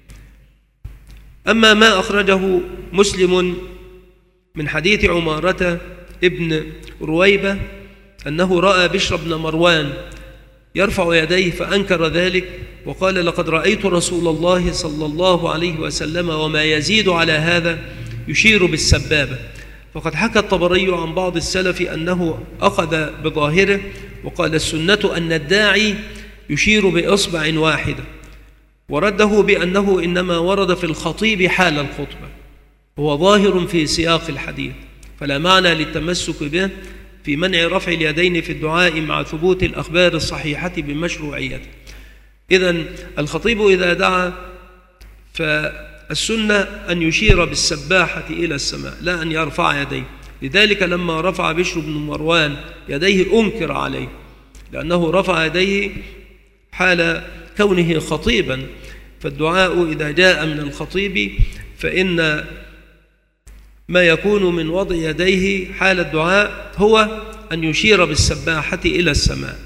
أما ما أخرجه مسلم من حديث عمارة ابن رويبة أنه رأى بشر بن مروان يرفع يديه فأنكر ذلك وقال: لقد رأيت رسول الله صلى الله عليه وسلم وما يزيد على هذا يشير بالسبابة. فقد حكى الطبري عن بعض السلف أنه أخذ بظاهره وقال: السنة أن الداعي يشير بإصبع واحدة، ورده بأنه إنما ورد في الخطيب حال الخطبة، هو ظاهر في سياق الحديث، فلا معنى للتمسك به في منع رفع اليدين في الدعاء مع ثبوت الأخبار الصحيحة بمشروعيته. إذن الخطيب إذا دعا فالسنة أن يشير بالسباحة إلى السماء لا أن يرفع يديه. لذلك لما رفع بشر بن مروان يديه أنكر عليه، لأنه رفع يديه حال كونه خطيبا، فالدعاء إذا جاء من الخطيب فإن ما يكون من وضع يديه حال الدعاء هو أن يشير بالسباحة إلى السماء.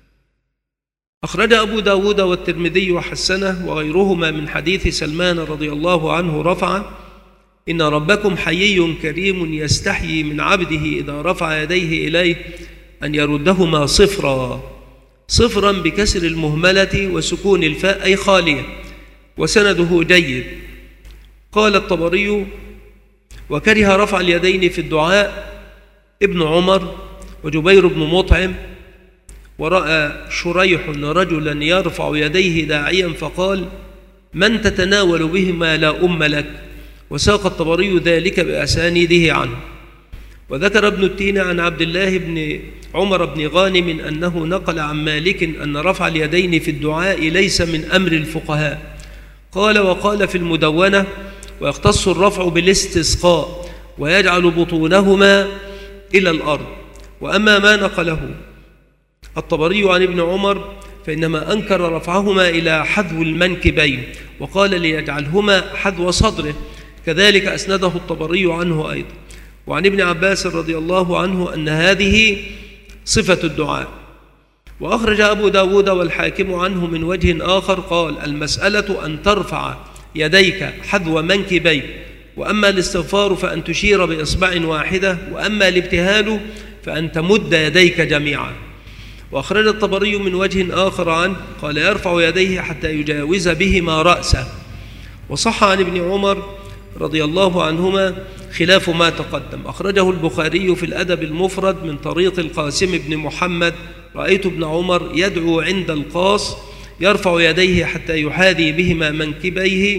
أخرج أبو داود والترمذي وحسنه وغيرهما من حديث سلمان رضي الله عنه رفع: إن ربكم حيي كريم يستحيي من عبده إذا رفع يديه إليه أن يردهما صفرا، صفرا بكسر المهملة وسكون الفاء أي خالية، وسنده جيد. قال الطبري: وكره رفع اليدين في الدعاء ابن عمر وجبير بن مطعم. ورأى شريح رجلا يرفع يديه داعيا فقال: من تتناول بهما لا أم لك. وساق الطبري ذلك بأسانيده عنه. وذكر ابن التين عن عبد الله بن عمر بن غانم أنه نقل عن مالك أن رفع اليدين في الدعاء ليس من أمر الفقهاء. قال: وقال في المدونة: ويختص الرفع بالاستسقاء ويجعل بطونهما إلى الأرض. وأما ما نقله الطبري عن ابن عمر فإنما أنكر رفعهما إلى حذو المنكبين وقال: ليجعلهما حذو صدره. كذلك أسنده الطبري عنه أيضا. وعن ابن عباس رضي الله عنه أن هذه صفة الدعاء. وأخرج أبو داود والحاكم عنه من وجه آخر قال: المسألة أن ترفع يديك حذو منكبيك، وأما الاستغفار فأن تشير بإصبع واحدة، وأما الابتهال فأن تمد يديك جميعا. وأخرج الطبري من وجه آخر عنه قال: يرفع يديه حتى يجاوز بهما رأسه. وصح عن ابن عمر رضي الله عنهما خلاف ما تقدم. أخرجه البخاري في الأدب المفرد من طريق القاسم بن محمد: رأيت ابن عمر يدعو عند القاص يرفع يديه حتى يحاذي بهما منكبيه،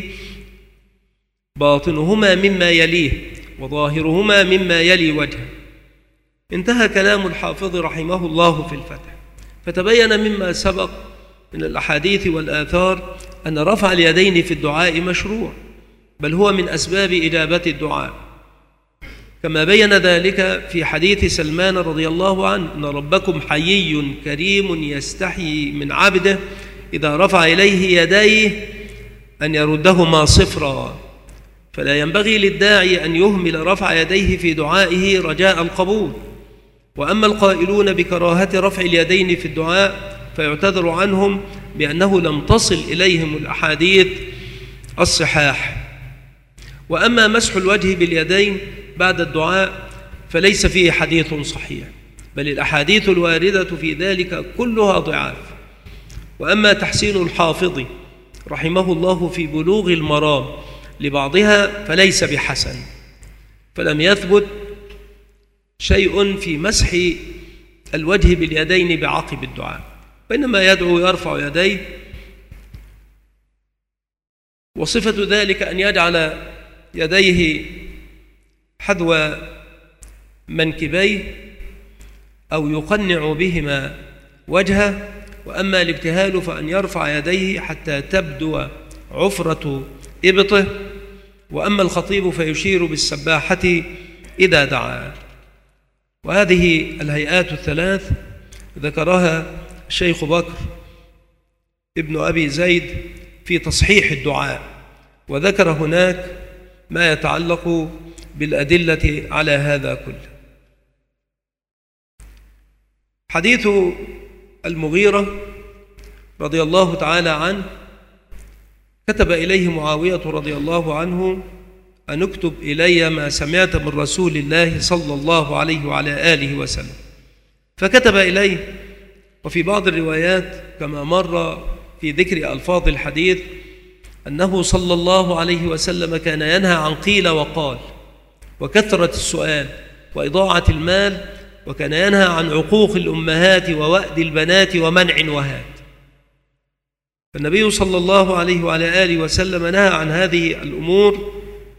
باطنهما مما يليه وظاهرهما مما يلي وجهه. انتهى كلام الحافظ رحمه الله في الفتح. فتبين مما سبق من الأحاديث والآثار أن رفع اليدين في الدعاء مشروع، بل هو من أسباب إجابة الدعاء، كما بين ذلك في حديث سلمان رضي الله عنه: إن ربكم حيي كريم يستحيي من عبده إذا رفع إليه يديه أن يردهما صفرا، فلا ينبغي للداعي أن يهمل رفع يديه في دعائه رجاء القبول. وأما القائلون بكراهة رفع اليدين في الدعاء فيعتذر عنهم بأنه لم تصل إليهم الأحاديث الصحاح. وأما مسح الوجه باليدين بعد الدعاء فليس فيه حديث صحيح، بل الأحاديث الواردة في ذلك كلها ضعاف. وأما تحسين الحافظ رحمه الله في بلوغ المرام لبعضها فليس بحسن، فلم يثبت شيء في مسح الوجه باليدين بعقب الدعاء، وإنما يدعو يرفع يديه، وصفة ذلك أن يجعل يديه حذو منكبيه أو يقنع بهما وجهه. وأما الابتهال فأن يرفع يديه حتى تبدو عفرة إبطه. وأما الخطيب فيشير بالسباحة إذا دعا. وهذه الهيئات الثلاث ذكرها الشيخ بكر ابن أبي زيد في تصحيح الدعاء، وذكر هناك ما يتعلق بالأدلة على هذا كله. حديث المغيرة رضي الله تعالى عنه: كتب إليه معاوية رضي الله عنه أن اكتب إلي ما سمعت من رسول الله صلى الله عليه وعلى آله وسلم، فكتب إليه. وفي بعض الروايات كما مر في ذكر ألفاظ الحديث أنه صلى الله عليه وسلم كان ينهى عن قيل وقال وكثرة السؤال وإضاعة المال، وكان ينهى عن عقوق الأمهات ووأد البنات ومنع وهات. فالنبي صلى الله عليه وعلى آله وسلم نهى عن هذه الأمور.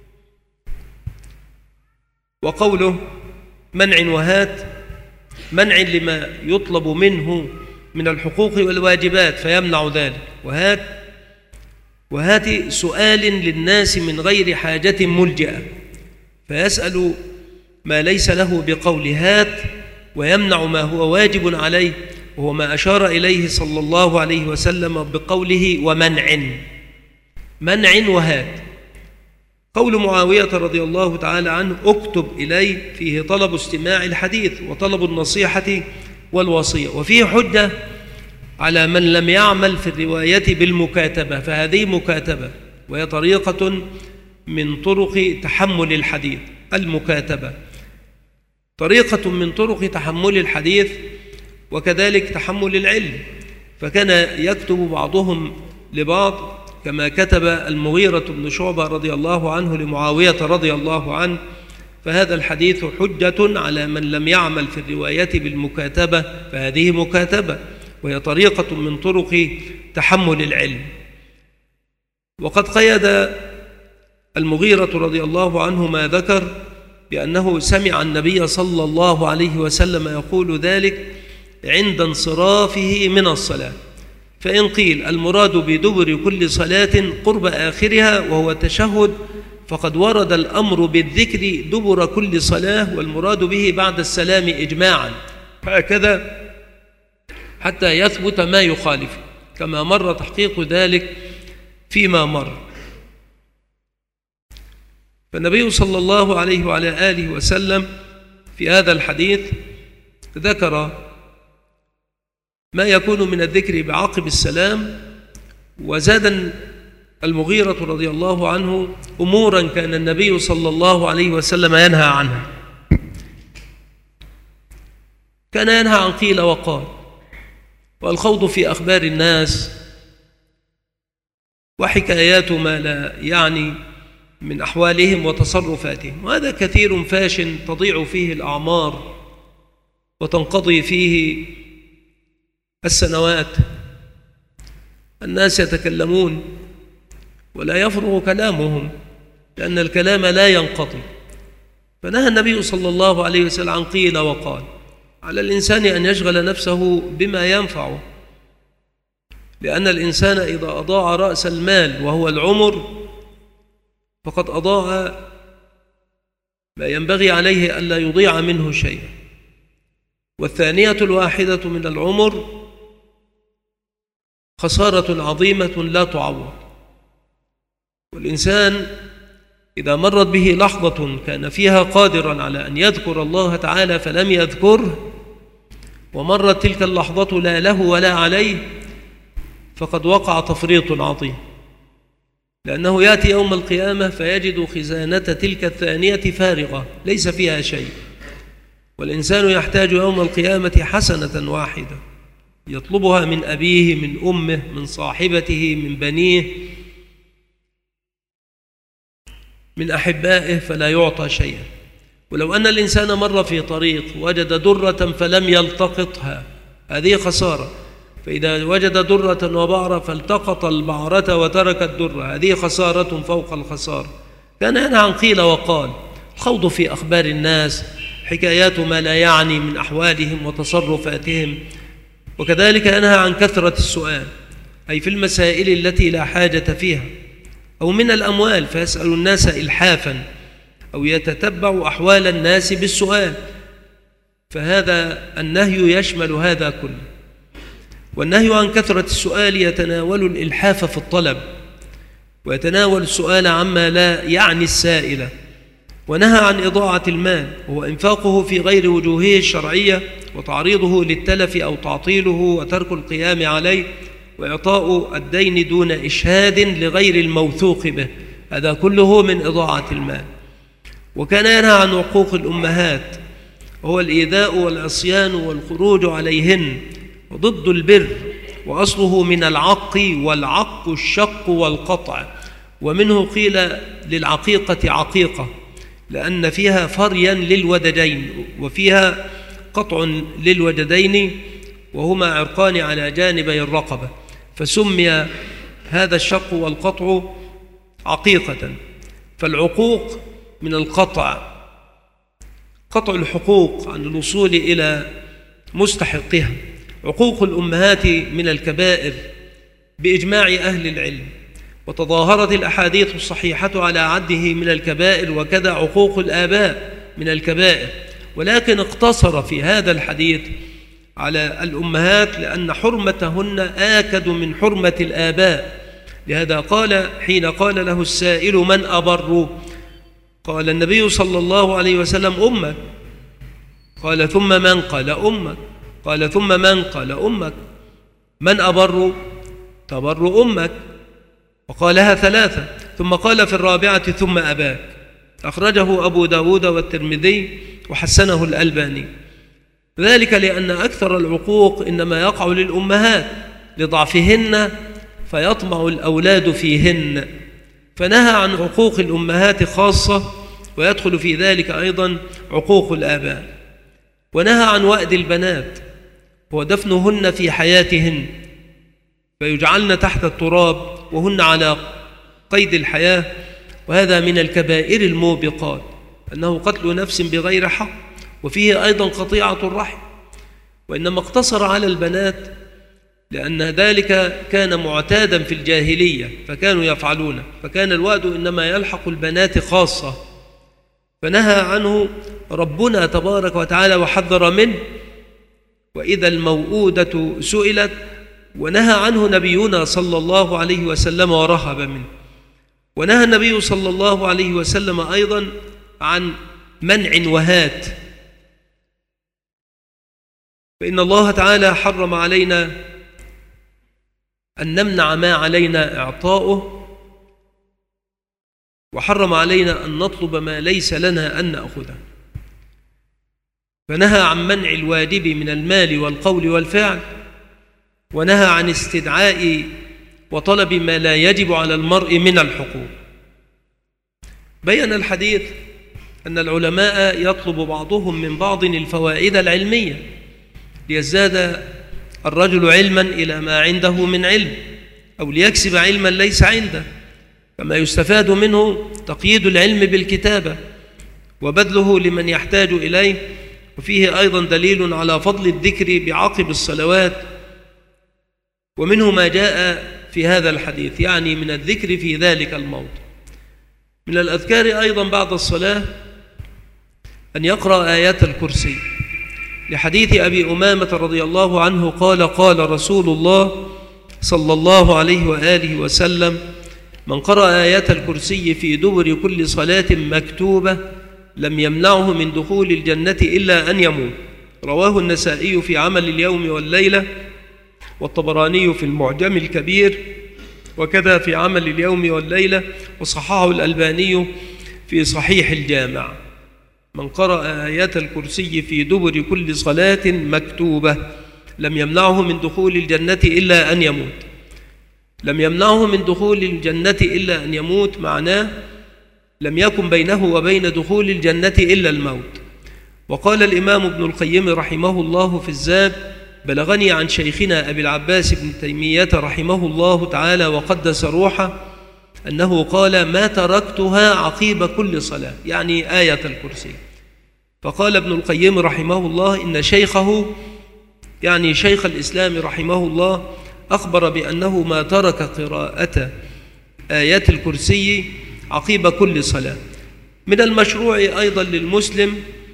وقوله منع وهات، منع لما يطلب منه من الحقوق والواجبات فيمنع ذلك، وهات وهات سؤال للناس من غير حاجة ملجأة، فيسأل ما ليس له بقول هات ويمنع ما هو واجب عليه، وهو ما أشار إليه صلى الله عليه وسلم بقوله ومنع، منع وهات. قول معاوية رضي الله تعالى عنه اكتب إلي فيه طلب استماع الحديث وطلب النصيحة والوصية، وفيه حجة على من لم يعمل في الرواية بالمكاتبة، فهذه مكاتبة وهي طريقة من طرق تحمل الحديث. المكاتبة طريقة من طرق تحمل الحديث وكذلك تحمل العلم، فكان يكتب بعضهم لبعض كما كتب المغيرة بن شعبة رضي الله عنه لمعاوية رضي الله عنه. فهذا الحديث حجة على من لم يعمل في الرواية بالمكاتبة، فهذه مكاتبة وهي طريقة من طرق تحمل العلم. وقد قيد المغيرة رضي الله عنه ما ذكر بأنه سمع النبي صلى الله عليه وسلم يقول ذلك عند انصرافه من الصلاة. فإن قيل المراد بدبر كل صلاة قرب آخرها وهو التشهد، فقد ورد الأمر بالذكر دبر كل صلاة، والمراد به بعد السلام إجماعا، هكذا حتى يثبت ما يخالفه، كما مر تحقيق ذلك فيما مر. فالنبي صلى الله عليه وعلى آله وسلم في هذا الحديث ذكر ما يكون من الذكر بعقب السلام، وزاد المغيرة رضي الله عنه أمورا كان النبي صلى الله عليه وسلم ينهى عنها. كان ينهى عن قيل وقال والخوض في أخبار الناس وحكايات ما لا يعني من أحوالهم وتصرفاتهم، وهذا كثير فاش تضيع فيه الأعمار وتنقضي فيه السنوات. الناس يتكلمون ولا يفرغ كلامهم، لأن الكلام لا ينقضي. فنهى النبي صلى الله عليه وسلم عن قيل وقال. على الإنسان أن يشغل نفسه بما ينفعه، لأن الإنسان إذا أضاع رأس المال وهو العمر فقد أضاع ما ينبغي عليه ألا يضيع منه شيء. والثانية الواحدة من العمر خسارة عظيمة لا تعوض. والإنسان إذا مرت به لحظة كان فيها قادرا على أن يذكر الله تعالى فلم يذكره، ومرت تلك اللحظة لا له ولا عليه، فقد وقع تفريط عظيم، لأنه يأتي يوم القيامة فيجد خزانة تلك الثانية فارغة ليس فيها شيء. والإنسان يحتاج يوم القيامة حسنة واحدة يطلبها من أبيه، من أمه، من صاحبته، من بنيه، من أحبائه، فلا يعطى شيئا. ولو أن الإنسان مر في طريق وجد درة فلم يلتقطها، هذه خسارة. فإذا وجد درة وبعرة فالتقط البعرة وترك الدرة، هذه خسارة فوق الخسارة. كان ينهى عن قيل وقال، الخوض في أخبار الناس، حكايات ما لا يعني من أحوالهم وتصرفاتهم. وكذلك ينهى عن كثرة السؤال، أي في المسائل التي لا حاجة فيها، أو من الأموال فيسأل الناس إلحافا، أو يتتبع أحوال الناس بالسؤال. فهذا النهي يشمل هذا كله. والنهي عن كثرة السؤال يتناول الإلحاف في الطلب، ويتناول السؤال عما لا يعني السائل. ونهى عن إضاعة المال، وهو إنفاقه في غير وجوهه الشرعية، وتعريضه للتلف أو تعطيله، وترك القيام عليه، وإعطاء الدين دون إشهاد لغير الموثوق به، هذا كله من إضاعة المال. وكان ينهى عن عقوق الأمهات، وهو الإيذاء والعصيان والخروج عليهن، وضد البر، وأصله من العق، والعق الشق والقطع. ومنه قيل للعقيقة عقيقة، لأن فيها فريا للوددين، وفيها قطع للوددين، وهما عرقان على جانبي الرقبة، فسمي هذا الشق والقطع عقيقة. فالعقوق من القطع، قطع الحقوق عن الوصول إلى مستحقها. عقوق الأمهات من الكبائر بإجماع أهل العلم، وتظاهرت الأحاديث الصحيحة على عده من الكبائر، وكذا عقوق الآباء من الكبائر، ولكن اقتصر في هذا الحديث على الأمهات لأن حرمتهن آكد من حرمة الآباء. لهذا قال حين قال له السائل من أبر، قال النبي صلى الله عليه وسلم أمك، قال ثم من؟ قال أمك، قال ثم من؟ قال أمك. من أبر؟ تبر أمك، وقالها ثلاثة، ثم قال في الرابعة ثم أباك. أخرجه أبو داود والترمذي وحسنه الألباني. ذلك لأن أكثر العقوق إنما يقع للأمهات لضعفهن، فيطمع الأولاد فيهن، فنهى عن عقوق الأمهات خاصة، ويدخل في ذلك أيضا عقوق الآباء. ونهى عن وأد البنات، ودفنهن في حياتهن، فيجعلن تحت التراب وهن على قيد الحياة، وهذا من الكبائر الموبقات، أنه قتل نفس بغير حق، وفيه أيضا قطيعة الرحم. وإنما اقتصر على البنات لأن ذلك كان معتادا في الجاهلية فكانوا يفعلونه، فكان الوأد إنما يلحق البنات خاصة، فنهى عنه ربنا تبارك وتعالى وحذر منه، وإذا الموءودة سئلت، ونهى عنه نبينا صلى الله عليه وسلم ورهب منه. ونهى النبي صلى الله عليه وسلم أيضا عن منع وهات، فإن الله تعالى حرم علينا أن نمنع ما علينا إعطاؤه، وحرم علينا أن نطلب ما ليس لنا أن نأخذه. فنهى عن منع الواجب من المال والقول والفعل، ونهى عن استدعاء وطلب ما لا يجب على المرء من الحقوق. بيّن الحديث أن العلماء يطلب بعضهم من بعض الفوائد العلمية ليزداد الرجل علما إلى ما عنده من علم، أو ليكسب علما ليس عنده، كما يستفاد منه تقييد العلم بالكتابة وبذله لمن يحتاج إليه. وفيه أيضا دليل على فضل الذكر بعقب الصلوات، ومنه ما جاء في هذا الحديث، يعني من الذكر في ذلك الموضع. من الأذكار أيضا بعد الصلاة أن يقرأ آيات الكرسي، لحديث أبي أمامة رضي الله عنه قال: قال رسول الله صلى الله عليه وآله وسلم: من قرأ آيات الكرسي في دبر كل صلاة مكتوبة لم يمنعه من دخول الجنة إلا أن يموت. رواه النسائي في عمل اليوم والليلة، والطبراني في المعجم الكبير، وكذا في عمل اليوم والليلة، وصححه الألباني في صحيح الجامع. من قرأ آيات الكرسي في دبر كل صلاة مكتوبة لم يمنعه من دخول الجنة إلا أن يموت. لم يمنعه من دخول الجنة إلا أن يموت معناه لم يكن بينه وبين دخول الجنة إلا الموت. وقال الإمام ابن القيم رحمه الله في الزاد: بلغني عن شيخنا أبي العباس بن تيمية رحمه الله تعالى وقدس روحه أنه قال: ما تركتها عقيب كل صلاة، يعني آية الكرسي. فقال ابن القيم رحمه الله إن شيخه، يعني شيخ الإسلام رحمه الله، أخبر بأنه ما ترك قراءة آيات الكرسي عقيب كل صلاة. من المشروع أيضا للمسلم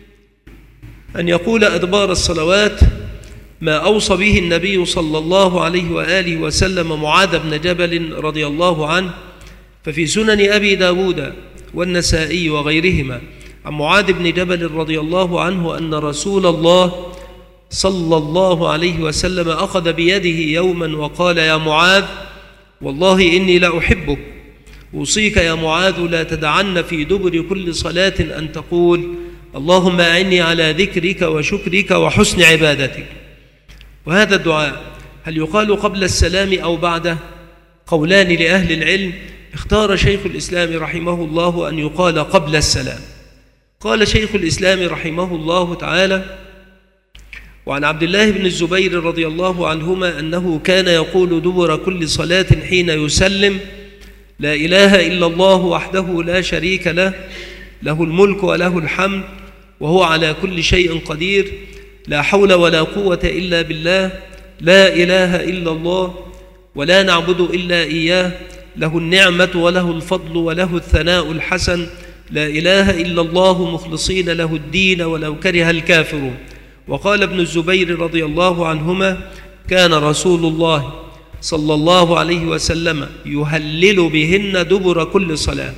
أن يقول أدبار الصلوات ما أوصى به النبي صلى الله عليه وآله وسلم معاذ بن جبل رضي الله عنه. ففي سنن أبي داود والنسائي وغيرهما عن معاذ بن جبل رضي الله عنه أن رسول الله صلى الله عليه وسلم أخذ بيده يوما وقال: يا معاذ والله إني لأحبك، أوصيك يا معاذ لا تدعن في دبر كل صلاة أن تقول: اللهم أعني على ذكرك وشكرك وحسن عبادتك. وهذا الدعاء هل يقال قبل السلام أو بعده؟ قولان لأهل العلم. اختار شيخ الإسلام رحمه الله أن يقال قبل السلام. قال شيخ الإسلام رحمه الله تعالى: وعن عبد الله بن الزبير رضي الله عنهما أنه كان يقول دبر كل صلاة حين يسلم: لا إله إلا الله وحده لا شريك له، له الملك وله الحمد وهو على كل شيء قدير، لا حول ولا قوة إلا بالله، لا إله إلا الله ولا نعبد إلا إياه، له النعمة وله الفضل وله الثناء الحسن، لا إله إلا الله مخلصين له الدين ولو كره الكافرون. وقال ابن الزبير رضي الله عنهما: كان رسول الله صلى الله عليه وسلم يهلل بهن دبر كل صلاة.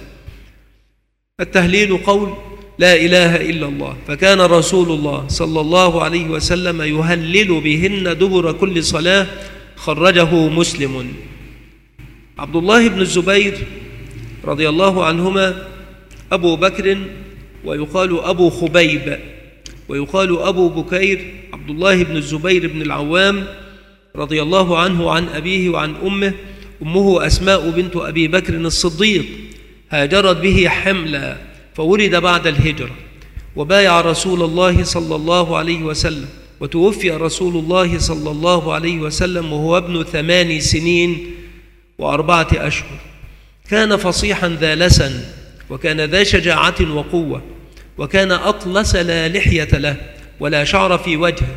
التهليل قول لا إله إلا الله، فكان رسول الله صلى الله عليه وسلم يهلل بهن دبر كل صلاة. خرجه مسلم. عبد الله بن الزبير رضي الله عنهما أبو بكر، ويقال أبو خبيب، ويقال أبو بكير، عبد الله بن الزبير بن العوام رضي الله عنه عن أبيه وعن أمه. أمه أسماء بنت أبي بكر الصديق، هاجرت به حملا فولد بعد الهجرة، وبايع رسول الله صلى الله عليه وسلم، وتوفي رسول الله صلى الله عليه وسلم وهو ابن ثمان سنين وأربعة أشهر. كان فصيحا ذا لسن، وكان ذا شجاعة وقوة، وكان أطلس لا لحية له ولا شعر في وجهه.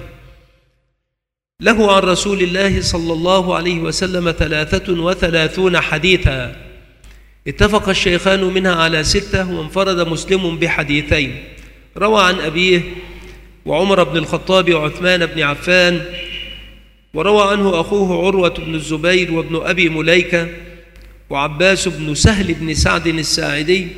له عن رسول الله صلى الله عليه وسلم ثلاثة وثلاثون حديثا، اتفق الشيخان منها على ستة، وانفرد مسلم بحديثين. روى عن أبيه وعمر بن الخطاب وعثمان بن عفان، وروى عنه أخوه عروة بن الزبير وابن أبي مليكة وعباس بن سهل بن سعد الساعدي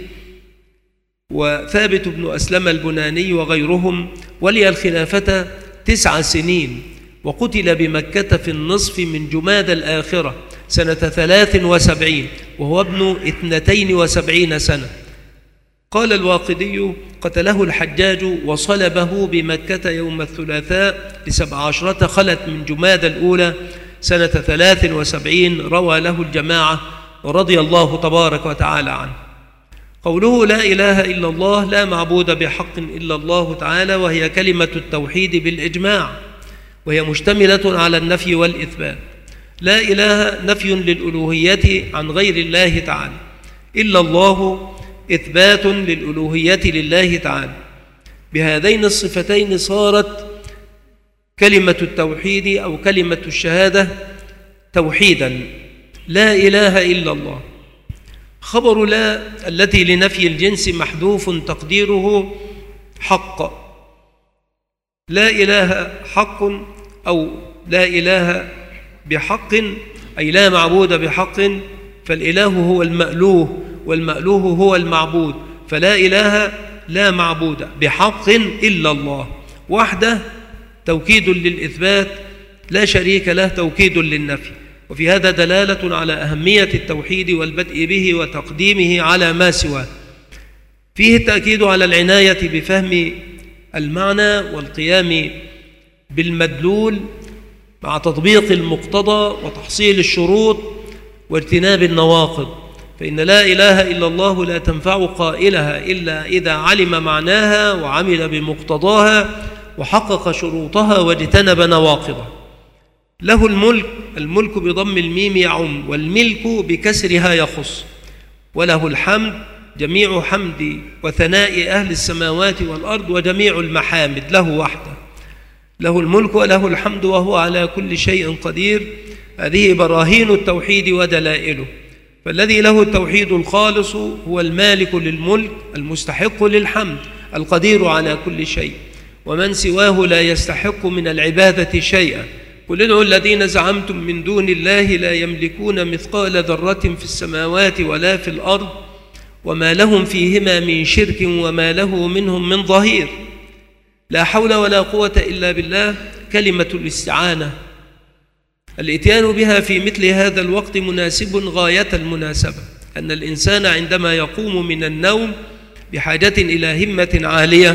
وثابت بن أسلم البناني وغيرهم. ولي الخلافة تسع سنين، وقتل بمكة في النصف من جماد الآخرة سنة ثلاث وسبعين وهو ابن اثنتين وسبعين سنة. قال الواقدي: قتله الحجاج وصلبه بمكة يوم الثلاثاء لسبع عشرة خلت من جماد الأولى سنة ثلاث وسبعين. روى له الجماعة رضي الله تبارك وتعالى عنه. قوله لا إله إلا الله، لا معبود بحق إلا الله تعالى، وهي كلمة التوحيد بالإجماع، وهي مشتملة على النفي والإثبات. لا إله نفي للألوهية عن غير الله تعالى، إلا الله إثبات للألوهية لله تعالى. بهذين الصفتين صارت كلمة التوحيد أو كلمة الشهادة توحيدا. لا إله إلا الله. خبر لا التي لنفي الجنس محذوف تقديره حق. لا إله حق أو لا إله بحق، أي لا معبود بحق، فالإله هو المألوه والمألوه هو المعبود، فلا إله لا معبود بحق إلا الله وحده توكيد للإثبات، لا شريك له توكيد للنفي. وفي هذا دلالة على أهمية التوحيد والبدء به وتقديمه على ما سواه. فيه التأكيد على العناية بفهم المعنى والقيام بالمدلول مع تطبيق المقتضى وتحصيل الشروط واجتناب النواقض، فإن لا إله إلا الله لا تنفع قائلها إلا إذا علم معناها وعمل بمقتضاها وحقق شروطها واجتنب نواقضها. له الملك، الملك بضم الميم يعم، والملك بكسرها يخص. وله الحمد، جميع حمد وثناء أهل السماوات والأرض وجميع المحامد له وحده. له الملك وله الحمد وهو على كل شيء قدير. هذه براهين التوحيد ودلائله. فالذي له التوحيد الخالص هو المالك للملك المستحق للحمد القدير على كل شيء، ومن سواه لا يستحق من العبادة شيئا. قل ادعوا الذين زعمتم من دون الله لا يملكون مثقال ذرة في السماوات ولا في الأرض وما لهم فيهما من شرك وما له منهم من ظهير. لا حول ولا قوة إلا بالله، كلمة الاستعانة. الإتيان بها في مثل هذا الوقت مناسب غاية المناسبة، أن الإنسان عندما يقوم من النوم بحاجة إلى همة عالية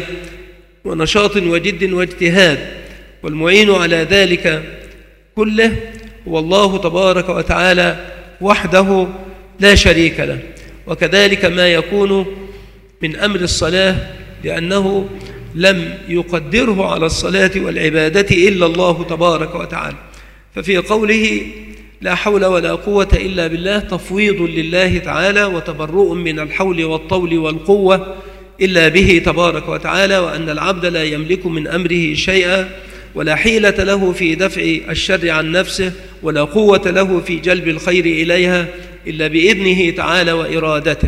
ونشاط وجد واجتهاد، والمعين على ذلك كله هو الله تبارك وتعالى وحده لا شريك له. وكذلك ما يكون من أمر الصلاة، لأنه لم يقدره على الصلاة والعبادة إلا الله تبارك وتعالى. ففي قوله لا حول ولا قوة إلا بالله تفويض لله تعالى وتبرؤ من الحول والطول والقوة إلا به تبارك وتعالى، وأن العبد لا يملك من أمره شيئا ولا حيلة له في دفع الشر عن نفسه ولا قوة له في جلب الخير إليها إلا بإذنه تعالى وإرادته.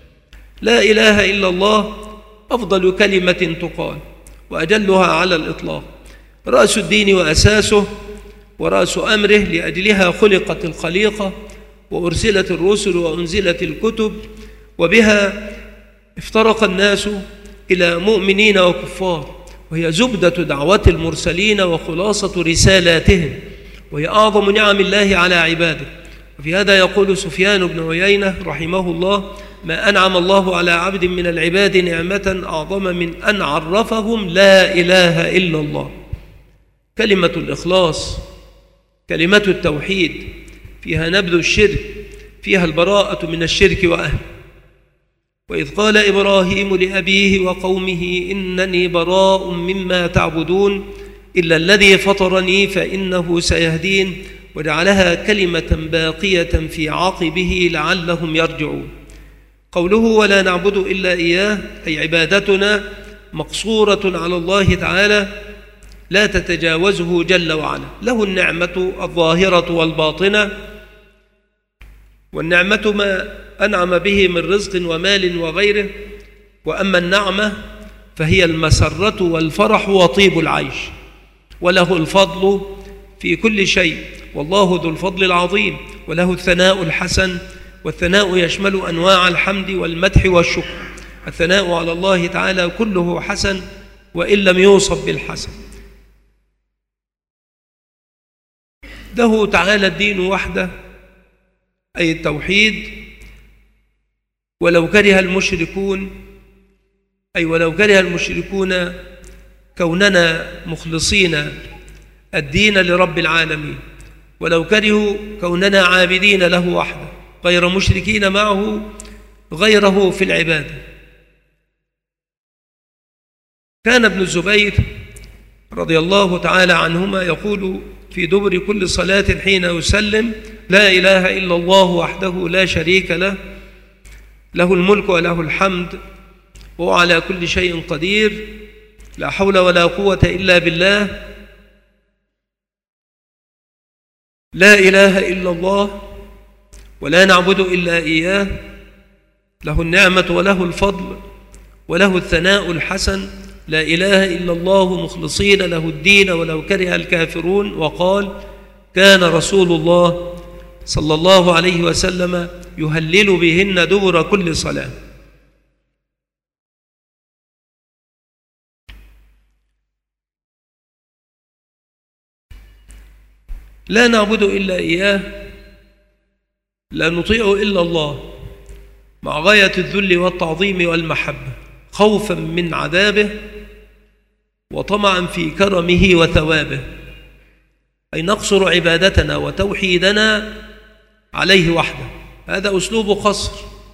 لا إله إلا الله أفضل كلمة تقال وأجلها على الإطلاق، رأس الدين وأساسه ورأس أمره، لأجلها خلقت الخليقة وأرسلت الرسل وأنزلت الكتب، وبها افترق الناس إلى مؤمنين وكفار، وهي زبدة دعوة المرسلين وخلاصة رسالاتهم، وهي أعظم نعم الله على عباده. وفي هذا يقول سفيان بن عيينة رحمه الله: ما أنعم الله على عبد من العباد نعمة أعظم من أن عرفهم لا إله إلا الله. كلمة الإخلاص، كلمة التوحيد، فيها نبذ الشرك، فيها البراءة من الشرك وأهله. وإذ قال إبراهيم لأبيه وقومه إنني براء مما تعبدون إلا الذي فطرني فإنه سيهدين، وجعلها كلمة باقية في عقبه لعلهم يرجعون. قوله ولا نعبد إلا إياه، أي عبادتنا مقصورة على الله تعالى لا تتجاوزه جل وعلا. له النعمة الظاهرة والباطنة، والنعمة ما أنعم به من رزق ومال وغيره، وأما النعمة فهي المسرة والفرح وطيب العيش. وله الفضل في كل شيء، والله ذو الفضل العظيم. وله الثناء الحسن، والثناء يشمل أنواع الحمد والمدح والشكر. الثناء على الله تعالى كله حسن وإن لم يوصف بالحسن. له تعالى الدين وحده، أي التوحيد، ولو كره المشركون، أي ولو كره المشركون كوننا مخلصين الدين لرب العالمين، ولو كرهوا كوننا عابدين له وحده غير مشركين معه، غيره في العبادة. كان ابن الزبير رضي الله تعالى عنهما يقول في دبر كل صلاة حين يسلم: لا إله إلا الله وحده لا شريك له، له الملك وله الحمد وهو على كل شيء قدير، لا حول ولا قوة إلا بالله، لا إله إلا الله ولا نعبد إلا إياه، له النعمة وله الفضل وله الثناء الحسن، لا إله إلا الله مخلصين له الدين ولو كره الكافرون. وقال: كان رسول الله صلى الله عليه وسلم يهلل بهن دبر كل صلاة. لا نعبد إلا إياه، لا نطيع إلا الله، مع غاية الذل والتعظيم والمحبة، خوفا من عذابه وطمعا في كرمه وثوابه، أي نقصر عبادتنا وتوحيدنا عليه وحده. هذا أسلوب قصر،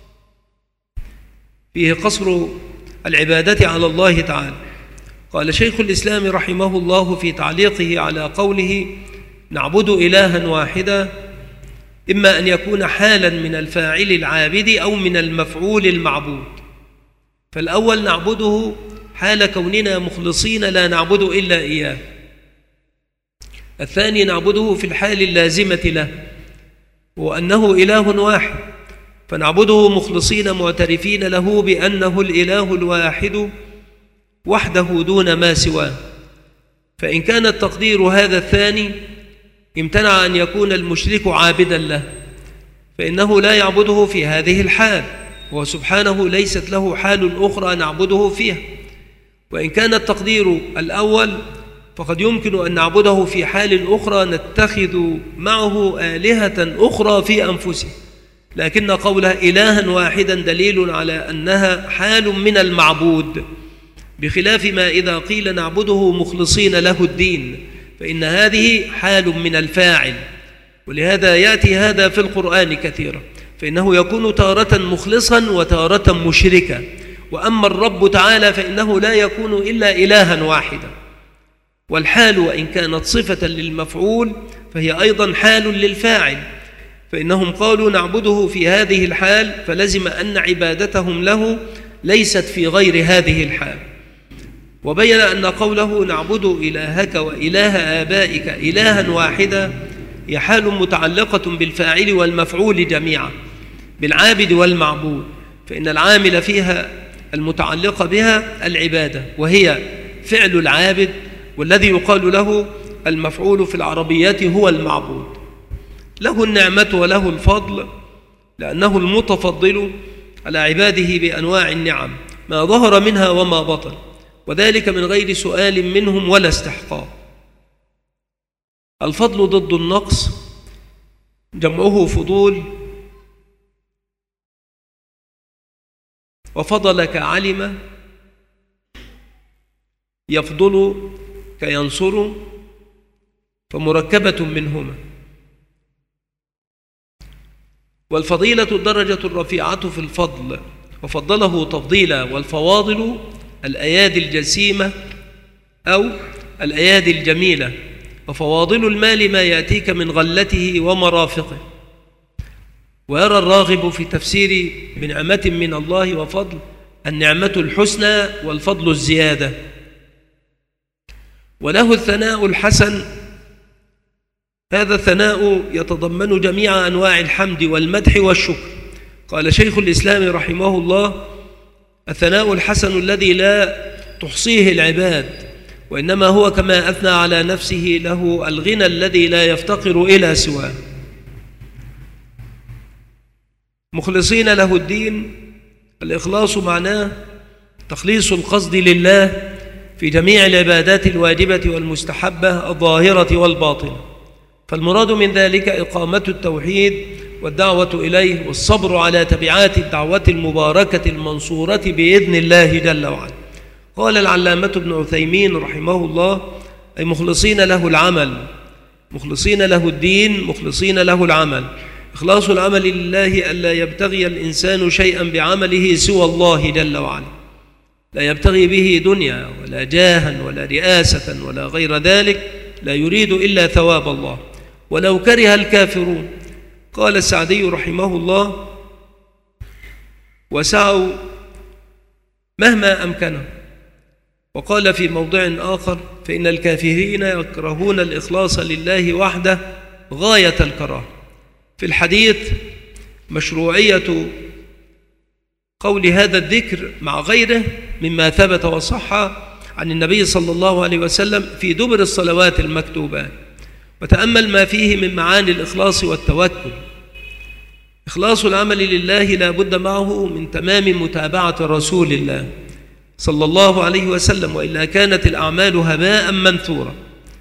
فيه قصر العبادة على الله تعالى. قال شيخ الإسلام رحمه الله في تعليقه على قوله: نعبد إلها واحدا، إما أن يكون حالا من الفاعل العابد أو من المفعول المعبود. فالأول نعبده حال كوننا مخلصين لا نعبد إلا إياه. الثاني نعبده في الحال اللازمة له، وأنه إله واحد، فنعبده مخلصين معترفين له بأنه الإله الواحد وحده دون ما سواه. فإن كان التقدير هذا الثاني امتنع أن يكون المشرك عابدا له، فإنه لا يعبده في هذه الحال، هو سبحانه ليست له حال أخرى نعبده فيها. وإن كان التقدير الأول فقد يمكن أن نعبده في حال أخرى نتخذ معه آلهة أخرى في أنفسه، لكن قوله إلها واحدا دليل على أنها حال من المعبود، بخلاف ما إذا قيل نعبده مخلصين له الدين، فإن هذه حال من الفاعل. ولهذا يأتي هذا في القرآن كثيرا، فإنه يكون تارة مخلصا وتارة مشركا. وأما الرب تعالى فإنه لا يكون إلا إلها واحدا. والحال وإن كانت صفة للمفعول فهي أيضا حال للفاعل، فإنهم قالوا نعبده في هذه الحال، فلزم أن عبادتهم له ليست في غير هذه الحال. وبين أن قوله نعبد إلهك وإله آبائك إلها واحدا هي حال متعلقة بالفاعل والمفعول جميعا، بالعابد والمعبود، فإن العامل فيها المتعلق بها العبادة، وهي فعل العابد، والذي يقال له المفعول في العربية هو المعبود. له النعمة وله الفضل، لأنه المتفضل على عباده بأنواع النعم ما ظهر منها وما بطن، وذلك من غير سؤال منهم ولا استحقاق. الفضل ضد النقص، جمعه فضول، وفضل كعلم، يفضل كينصر، فمركبة منهما. والفضيلة الدرجة الرفيعة في الفضل، وفضله تفضيلا. والفواضل الأيادي الجسيمة أو الأيادي الجميلة. وفواضل المال ما يأتيك من غلته ومرافقه. ويرى الراغب في تفسير بنعمة من الله وفضل النعمة الحسنى والفضل الزيادة. وله الثناء الحسن، هذا الثناء يتضمن جميع أنواع الحمد والمدح والشكر. قال شيخ الإسلام رحمه الله: الثناء الحسن الذي لا تحصيه العباد، وإنما هو كما أثنى على نفسه له الغنى الذي لا يفتقر إلى سواه. مخلصين له الدين، الإخلاص معناه تخليص القصد لله في جميع العبادات الواجبة والمستحبة الظاهرة والباطنة. فالمراد من ذلك إقامة التوحيد والدعوة إليه، والصبر على تبعات الدعوة المباركة المنصورة بإذن الله جل وعلا. قال العلامة ابن عثيمين رحمه الله: أي مخلصين له العمل، مخلصين له الدين، مخلصين له العمل، إخلاص العمل لله ألا يبتغي الإنسان شيئا بعمله سوى الله جل وعلا، لا يبتغي به دنيا ولا جاها ولا رئاسة ولا غير ذلك، لا يريد إلا ثواب الله ولو كره الكافرون. قال السعدي رحمه الله: وسعوا مهما أمكنهم. وقال في موضع آخر: فإن الكافرين يكرهون الإخلاص لله وحده غاية الكراهة. في الحديث مشروعية قول هذا الذكر مع غيره مما ثبت وصح عن النبي صلى الله عليه وسلم في دبر الصلوات المكتوبات. وتأمل ما فيه من معاني الإخلاص والتوكل. إخلاص العمل لله لا بد معه من تمام متابعة رسول الله صلى الله عليه وسلم، وإلا كانت الأعمال هباء منثورا.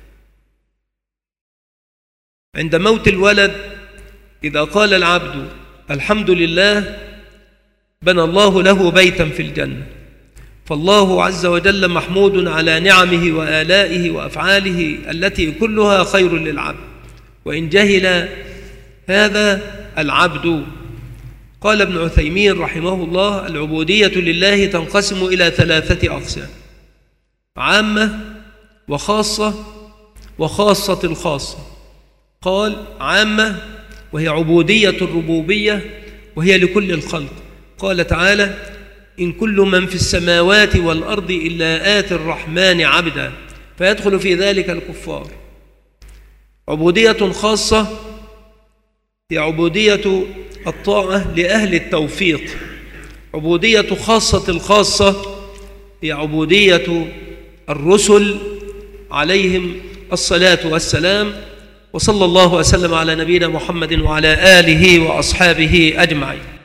عند موت الولد إذا قال العبد الحمد لله بنى الله له بيتا في الجنة، فالله عز وجل محمود على نعمه وآلائه وأفعاله التي كلها خير للعبد، وإن جهل هذا العبد. قال ابن عثيمين رحمه الله: العبودية لله تنقسم إلى ثلاثة أقسام: عامة وخاصة وخاصة الخاصة. قال: عامة وهي عبودية الربوبية وهي لكل الخلق. قال تعالى: إن كل من في السماوات والأرض إلا آتي الرحمن عبدا، فيدخل في ذلك الكفار. عبودية خاصة هي عبودية الطاعة لأهل التوفيق. عبودية خاصة الخاصة هي عبودية الرسل عليهم الصلاة والسلام. وصلى الله وسلم على نبينا محمد وعلى آله وأصحابه أجمعين.